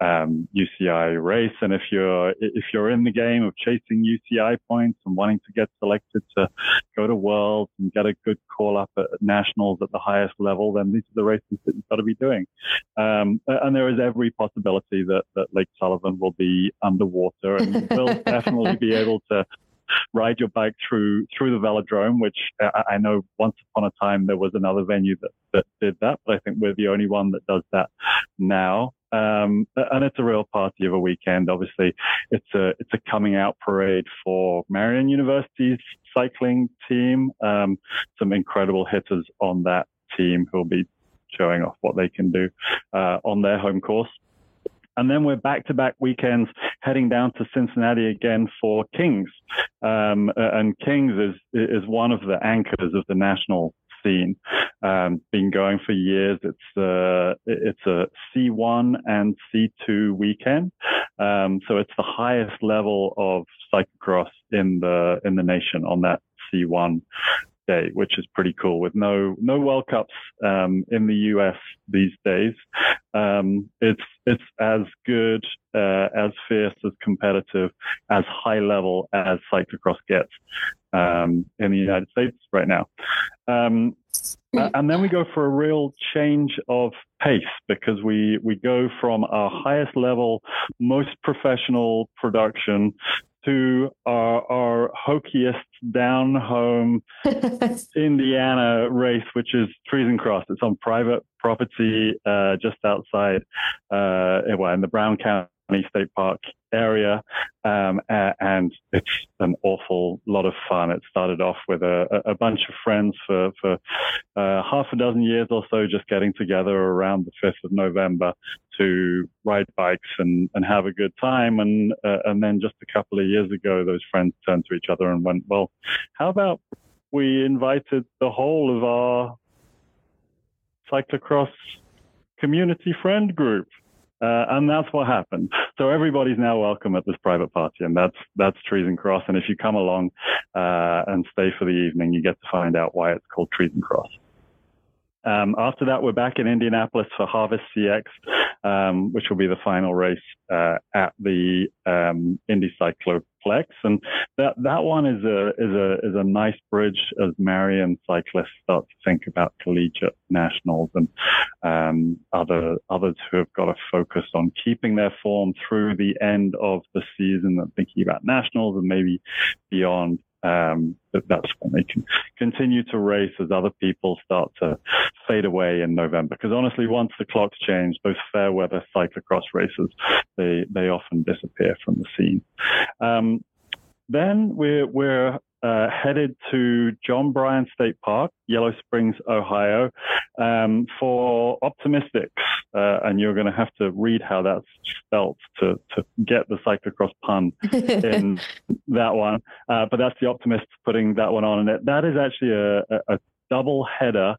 UCI race. And if you're in the game of chasing UCI points and wanting to get selected to go to Worlds and get a good call up at nationals at the highest level, then these are the races that you've got to be doing. And there is every possibility that Lake Sullivan will be underwater, and you will definitely be able to ride your bike through the velodrome, which I know once upon a time there was another venue that did that, but I think we're the only one that does that now. And it's a real party of a weekend. Obviously, it's a coming out parade for Marian University's cycling team. Some incredible hitters on that team who will be showing off what they can do on their home course. And then we're back-to-back weekends heading down to Cincinnati again for Kings. And Kings is one of the anchors of the national scene. Been going for years. It's a C1 and C2 weekend. So it's the highest level of cyclocross in the nation on that C1 day, which is pretty cool, with no World Cups in the US these days. It's as good, as fierce, as competitive, as high level as cyclocross gets in the United States right now. And then we go for a real change of pace, because we go from our highest level, most professional production to our hokiest down home Indiana race, which is Treason Cross. It's on private property just outside, in the Brown County State Park area, and it's an awful lot of fun. It started off with a bunch of friends for half a dozen years or so, just getting together around the 5th of November to ride bikes and have a good time. And then just a couple of years ago, those friends turned to each other and went, well, how about we invited the whole of our cyclocross community friend group And that's what happened. So everybody's now welcome at this private party, and that's Trees and Cross. And if you come along and stay for the evening, you get to find out why it's called Trees and Cross. After that, we're back in Indianapolis for Harvest CX, which will be the final race at the Indy Cycloplex, and that one is a nice bridge as Marion cyclists start to think about collegiate nationals and others who have got to focus on keeping their form through the end of the season and thinking about nationals and maybe beyond. That's when they can continue to race as other people start to fade away in November. Because honestly, once the clocks change, those fair weather cyclocross races, they often disappear from the scene. Then we're headed to John Bryan State Park, Yellow Springs, Ohio, for Optimistics. And you're going to have to read how that's spelt to get the cyclocross pun in that one. But that's the Optimists putting that one on. And that is actually a double header.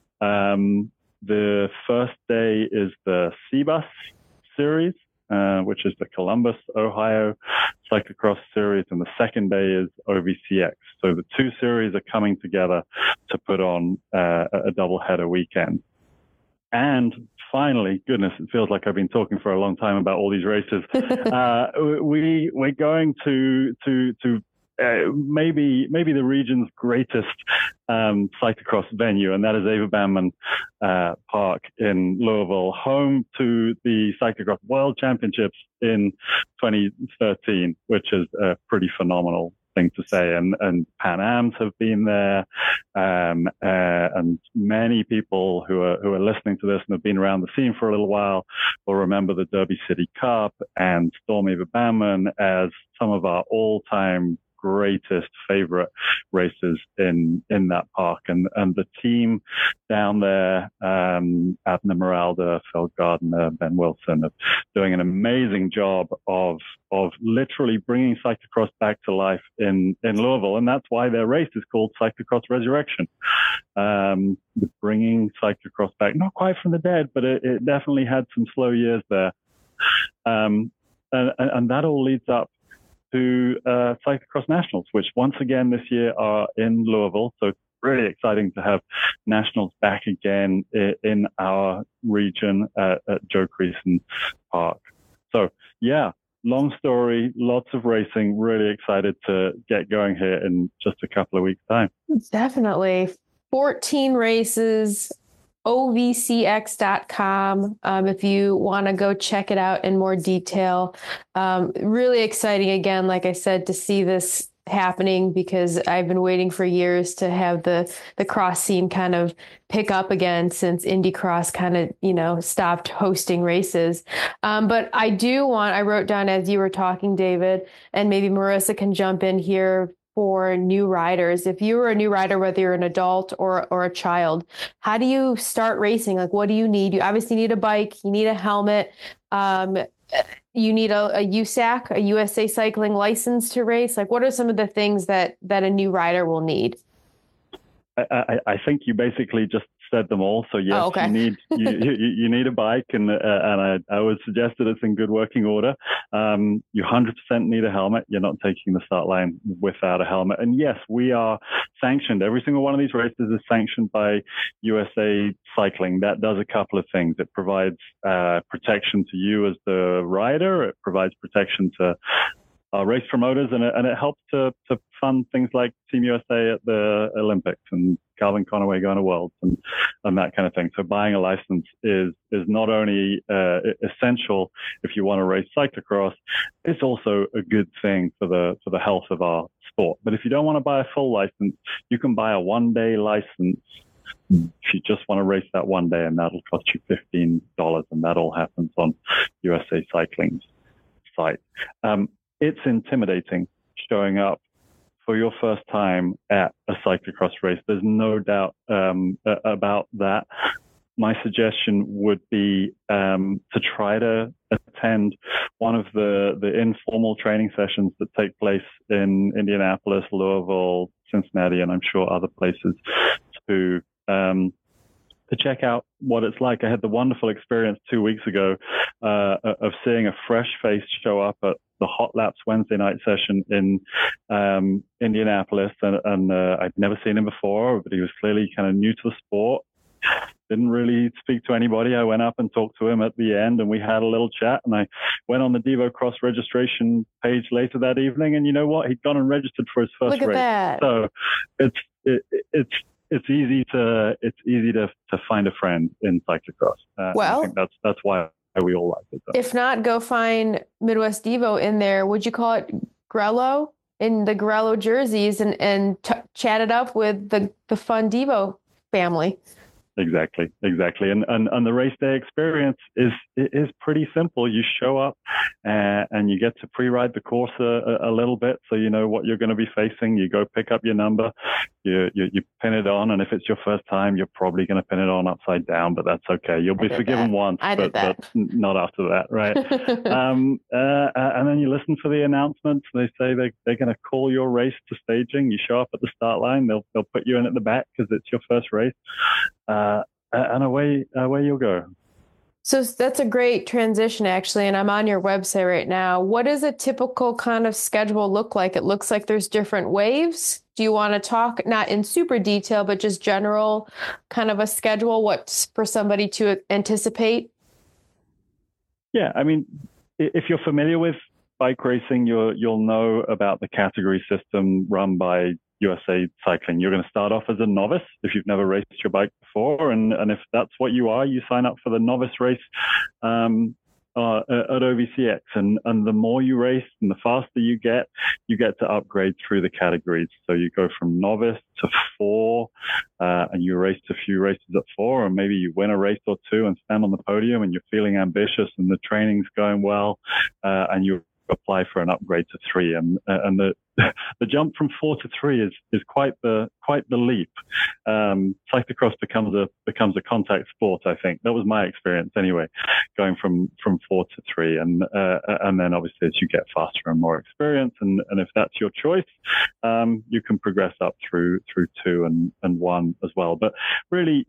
The first day is the CBUS series, which is the Columbus, Ohio cyclocross series, and the second day is OVCX. So the two series are coming together to put on a doubleheader weekend. And finally, goodness, it feels like I've been talking for a long time about all these races. We're going to maybe the region's greatest cyclocross venue, and that is Ava Banman Park in Louisville, home to the Cyclocross World Championships in 2013, which is a pretty phenomenal thing to say. And Pan Ams have been there, and many people who are listening to this and have been around the scene for a little while will remember the Derby City Cup and Storm Ava Banman as some of our all-time greatest favorite races in that park, and the team down there, Abner Meralda, Phil Gardner, Ben Wilson, are doing an amazing job of literally bringing cyclocross back to life in Louisville, and that's why their race is called Cyclocross Resurrection. Bringing cyclocross back, not quite from the dead, but it definitely had some slow years there, and that all leads up to Cyclocross Nationals, which once again this year are in Louisville. So it's really exciting to have Nationals back again in our region at Joe Creason Park. So yeah, long story, lots of racing. Really excited to get going here in just a couple of weeks' time. Definitely. 14 races. ovcx.com if you want to go check it out in more detail. Really exciting, again, like I said, to see this happening, because I've been waiting for years to have the cross scene kind of pick up again since Indy Cross kind of, stopped hosting races. But I wrote down as you were talking, David, and maybe Marissa can jump in here, for new riders. If you were a new rider, whether you're an adult or a child, how do you start racing? Like, what do you need? You obviously need a bike, you need a helmet, you need a USAC, a USA Cycling license to race. Like, what are some of the things that a new rider will need? I think you basically just said them all. So yes, okay. you need a bike, and I would suggest that it's in good working order. You 100% need a helmet. You're not taking the start line without a helmet. And yes, we are sanctioned. Every single one of these races is sanctioned by USA Cycling. That does a couple of things. It provides protection to you as the rider. It provides protection to race promoters, and it helps to fund things like Team USA at the Olympics and Calvin Conaway going to Worlds and that kind of thing. So buying a license is not only essential if you want to race cyclocross, it's also a good thing for the health of our sport. But if you don't want to buy a full license, you can buy a one-day license if you just want to race that one day, and that'll cost you $15, and that all happens on USA Cycling's site. It's intimidating showing up for your first time at a cyclocross race. There's no doubt about that. My suggestion would be to try to attend one of the informal training sessions that take place in Indianapolis, Louisville, Cincinnati, and I'm sure other places too. to check out what it's like. I had the wonderful experience 2 weeks ago of seeing a fresh face show up at the Hot Laps Wednesday night session in Indianapolis, and I'd never seen him before, but he was clearly kind of new to the sport. Didn't really speak to anybody. I went up and talked to him at the end, and we had a little chat, and I went on the Devo Cross registration page later that evening, and you know what? He'd gone and registered for his first race. That. So it's easy to find a friend in cyclocross. Well, I think that's why we all like it. Though. If not, go find Midwest Devo in there. Would you call it Grello? In the Grello jerseys and chat it up with the fun Devo family. Exactly. And the race day experience is pretty simple. You show up and you get to pre-ride the course a little bit, so you know what you're going to be facing. You go pick up your number, you pin it on, and if it's your first time, you're probably going to pin it on upside down, but that's okay. You'll be forgiven once, but not after that, right? And then you listen for the announcements. They say they're going to call your race to staging. You show up at the start line. They'll put you in at the back because it's your first race. And away you'll go. So that's a great transition, actually. And I'm on your website right now. What does a typical kind of schedule look like? It looks like there's different waves. Do you want to talk, not in super detail, but just general kind of a schedule, what for somebody to anticipate? Yeah, I mean, if you're familiar with bike racing, you'll know about the category system run by USA Cycling. You're going to start off as a novice if you've never raced your bike before, and if that's what you are, you sign up for the novice race at OVCX, and the more you race and the faster you get to upgrade through the categories. So you go from novice to 4, and you race a few races at 4, and maybe you win a race or 2 and stand on the podium and you're feeling ambitious and the training's going well, and you apply for an upgrade to 3, and the jump from 4 to 3 is quite the leap. Cyclocross becomes a contact sport. I think that was my experience anyway, going from 4 to 3, and then obviously as you get faster and more experience, and if that's your choice, you can progress up through 2 and 1 as well. But really,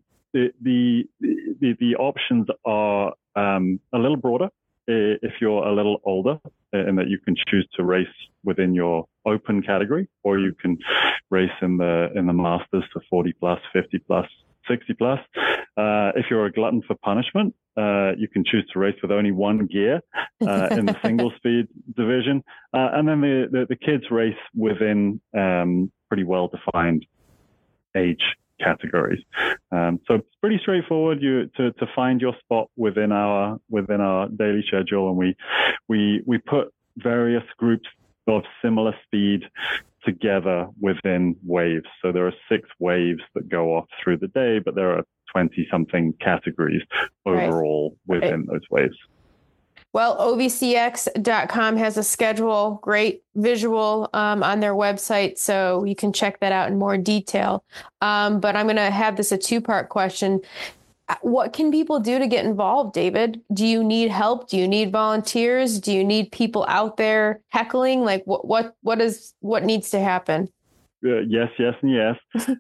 the options are a little broader if you're a little older, in that you can choose to race within your open category, or you can race in the masters for 40 plus, 50 plus, 60 plus. If you're a glutton for punishment, you can choose to race with only one gear in the single speed division, and then the kids race within pretty well defined age categories. So it's pretty straightforward to find your spot within our daily schedule, and we put various groups of similar speed together within waves. So there are 6 waves that go off through the day, but there are 20 something categories overall within those waves. Well, ovcx.com has a schedule, great visual on their website, so you can check that out in more detail. But I'm going to have this a 2-part question. What can people do to get involved, David? Do you need help? Do you need volunteers? Do you need people out there heckling? Like what needs to happen? Yes, and yes.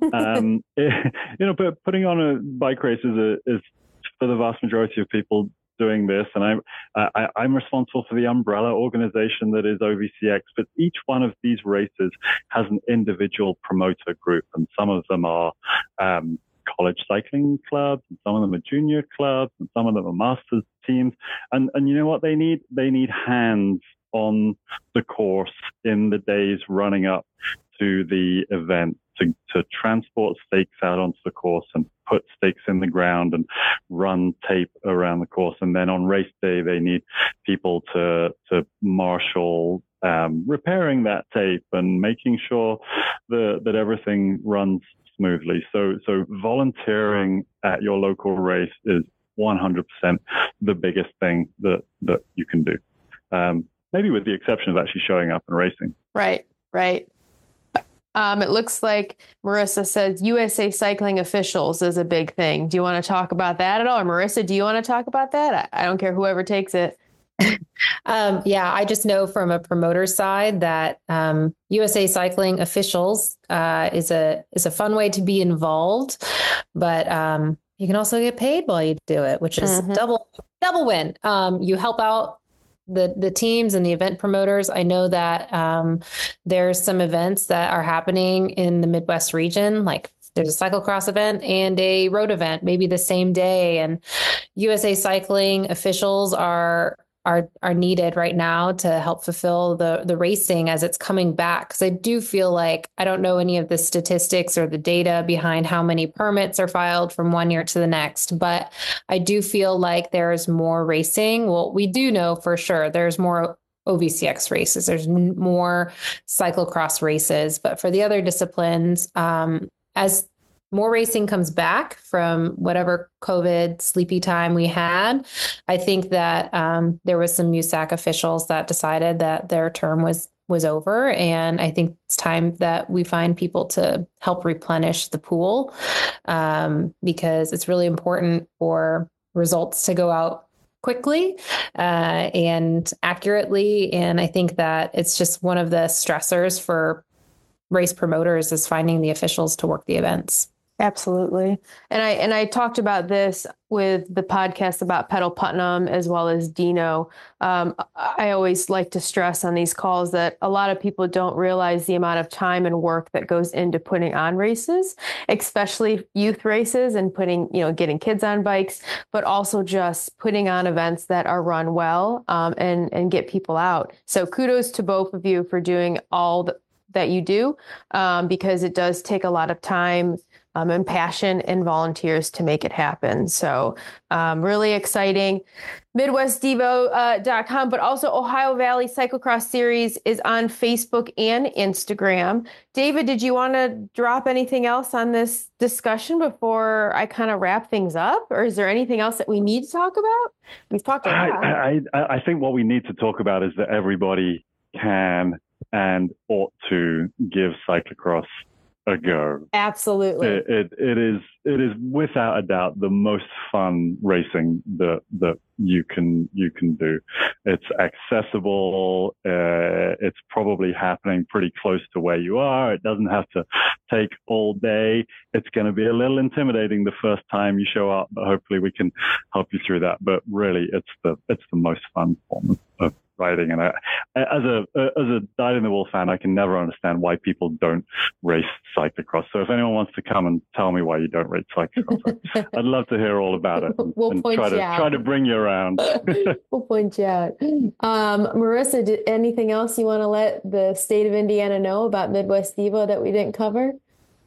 But putting on a bike race is for the vast majority of people doing this, and I'm responsible for the umbrella organization that is OVCX, but each one of these races has an individual promoter group, and some of them are college cycling clubs, and some of them are junior clubs, and some of them are masters teams, and you know what they need? They need hands on the course in the days running up to the event to transport stakes out onto the course and put stakes in the ground and run tape around the course. And then on race day, they need people to marshal repairing that tape and making sure that everything runs smoothly. So volunteering at your local race is 100% the biggest thing that you can do. Maybe with the exception of actually showing up and racing. Right. It looks like Marissa says USA Cycling officials is a big thing. Do you want to talk about that at all? Or Marissa, do you want to talk about that? I don't care, whoever takes it. Yeah, I just know from a promoter side that USA Cycling officials is a fun way to be involved, but you can also get paid while you do it, which is double win. You help out the teams and the event promoters. I know that there's some events that are happening in the Midwest region, like there's a cyclocross event and a road event, maybe the same day. And USA Cycling officials are needed right now to help fulfill the racing as it's coming back. Because I do feel like I don't know any of the statistics or the data behind how many permits are filed from one year to the next, but I do feel like there's more racing. Well, we do know for sure there's more OVCX races, there's more cyclocross races, but for the other disciplines, as more racing comes back from whatever COVID sleepy time we had, I think that there was some USAC officials that decided that their term was over. And I think it's time that we find people to help replenish the pool because it's really important for results to go out quickly and accurately. And I think that it's just one of the stressors for race promoters is finding the officials to work the events. Absolutely. And I talked about this with the podcast about Pedal Putnam as well as Dino. I always like to stress on these calls that a lot of people don't realize the amount of time and work that goes into putting on races, especially youth races and getting kids on bikes, but also just putting on events that are run well and get people out. So kudos to both of you for doing all that you do because it does take a lot of time and passion and volunteers to make it happen. So really exciting. MidwestDevo.com, but also Ohio Valley Cyclocross Series is on Facebook and Instagram. David, did you want to drop anything else on this discussion before I kind of wrap things up? Or is there anything else that we need to talk about? We've talked a lot. I think what we need to talk about is that everybody can and ought to give cyclocross a go. Absolutely. It is without a doubt the most fun racing that you can do. It's accessible. It's probably happening pretty close to where you are. It doesn't have to take all day. It's going to be a little intimidating the first time you show up, but hopefully we can help you through that. But really, it's the most fun form of riding. And as a dyed-in-the-wool fan, I can never understand why people don't race cyclocross. So if anyone wants to come and tell me why you don't race cyclocross, I'd love to hear all about it. We'll point you out. Try to bring you around. We'll point you out. Marissa, anything else you want to let the state of Indiana know about Midwest Devo that we didn't cover?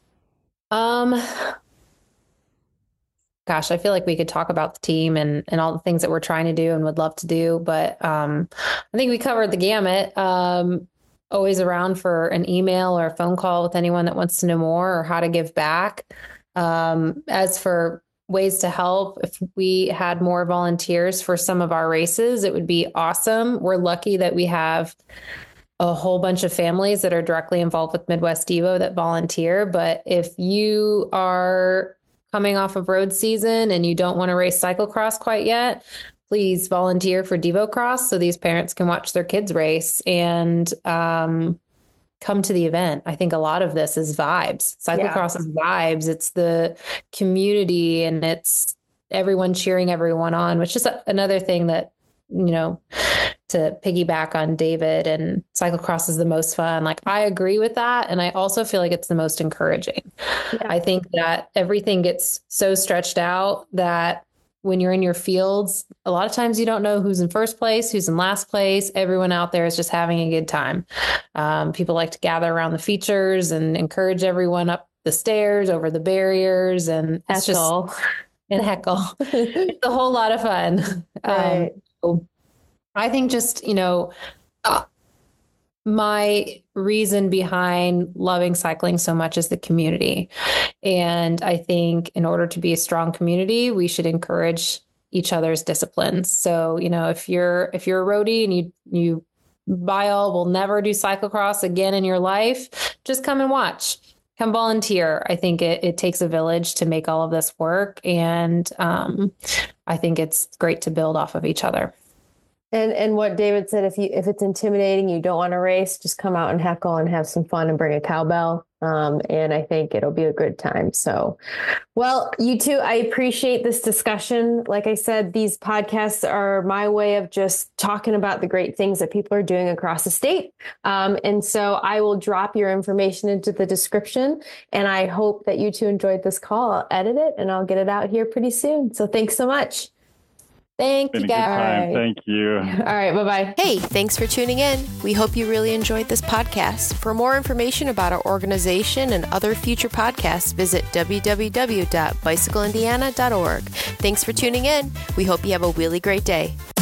Gosh, I feel like we could talk about the team and all the things that we're trying to do and would love to do. But I think we covered the gamut. Always around for an email or a phone call with anyone that wants to know more or how to give back. As for ways to help, if we had more volunteers for some of our races, it would be awesome. We're lucky that we have a whole bunch of families that are directly involved with Midwest Devo that volunteer. But if you are coming off of road season and you don't want to race cyclocross quite yet, please volunteer for DevoCross so these parents can watch their kids race and come to the event. I think a lot of this is vibes. Cyclocross is vibes. It's the community and it's everyone cheering everyone on, which is another thing that, to piggyback on David, and cyclocross is the most fun. Like, I agree with that. And I also feel like it's the most encouraging. Yeah. I think that everything gets so stretched out that when you're in your fields, a lot of times you don't know who's in first place, who's in last place. Everyone out there is just having a good time. People like to gather around the features and encourage everyone up the stairs, over the barriers. And it's heckle. And heckle. It's a whole lot of fun. Right. I think just, my reason behind loving cycling so much is the community. And I think in order to be a strong community, we should encourage each other's disciplines. So, if you're a roadie and you by all will never do cyclocross again in your life, just come and watch. Come volunteer. I think it takes a village to make all of this work. And I think it's great to build off of each other. And what David said, if it's intimidating, you don't want to race, just come out and heckle and have some fun and bring a cowbell. And I think it'll be a good time. So, well, you two, I appreciate this discussion. Like I said, these podcasts are my way of just talking about the great things that people are doing across the state. And so I will drop your information into the description, and I hope that you two enjoyed this call. I'll edit it and I'll get it out here pretty soon. So thanks so much. Thank you, guys. Thank you. All right. Bye-bye. Hey, thanks for tuning in. We hope you really enjoyed this podcast. For more information about our organization and other future podcasts, visit www.bicycleindiana.org. Thanks for tuning in. We hope you have a really great day.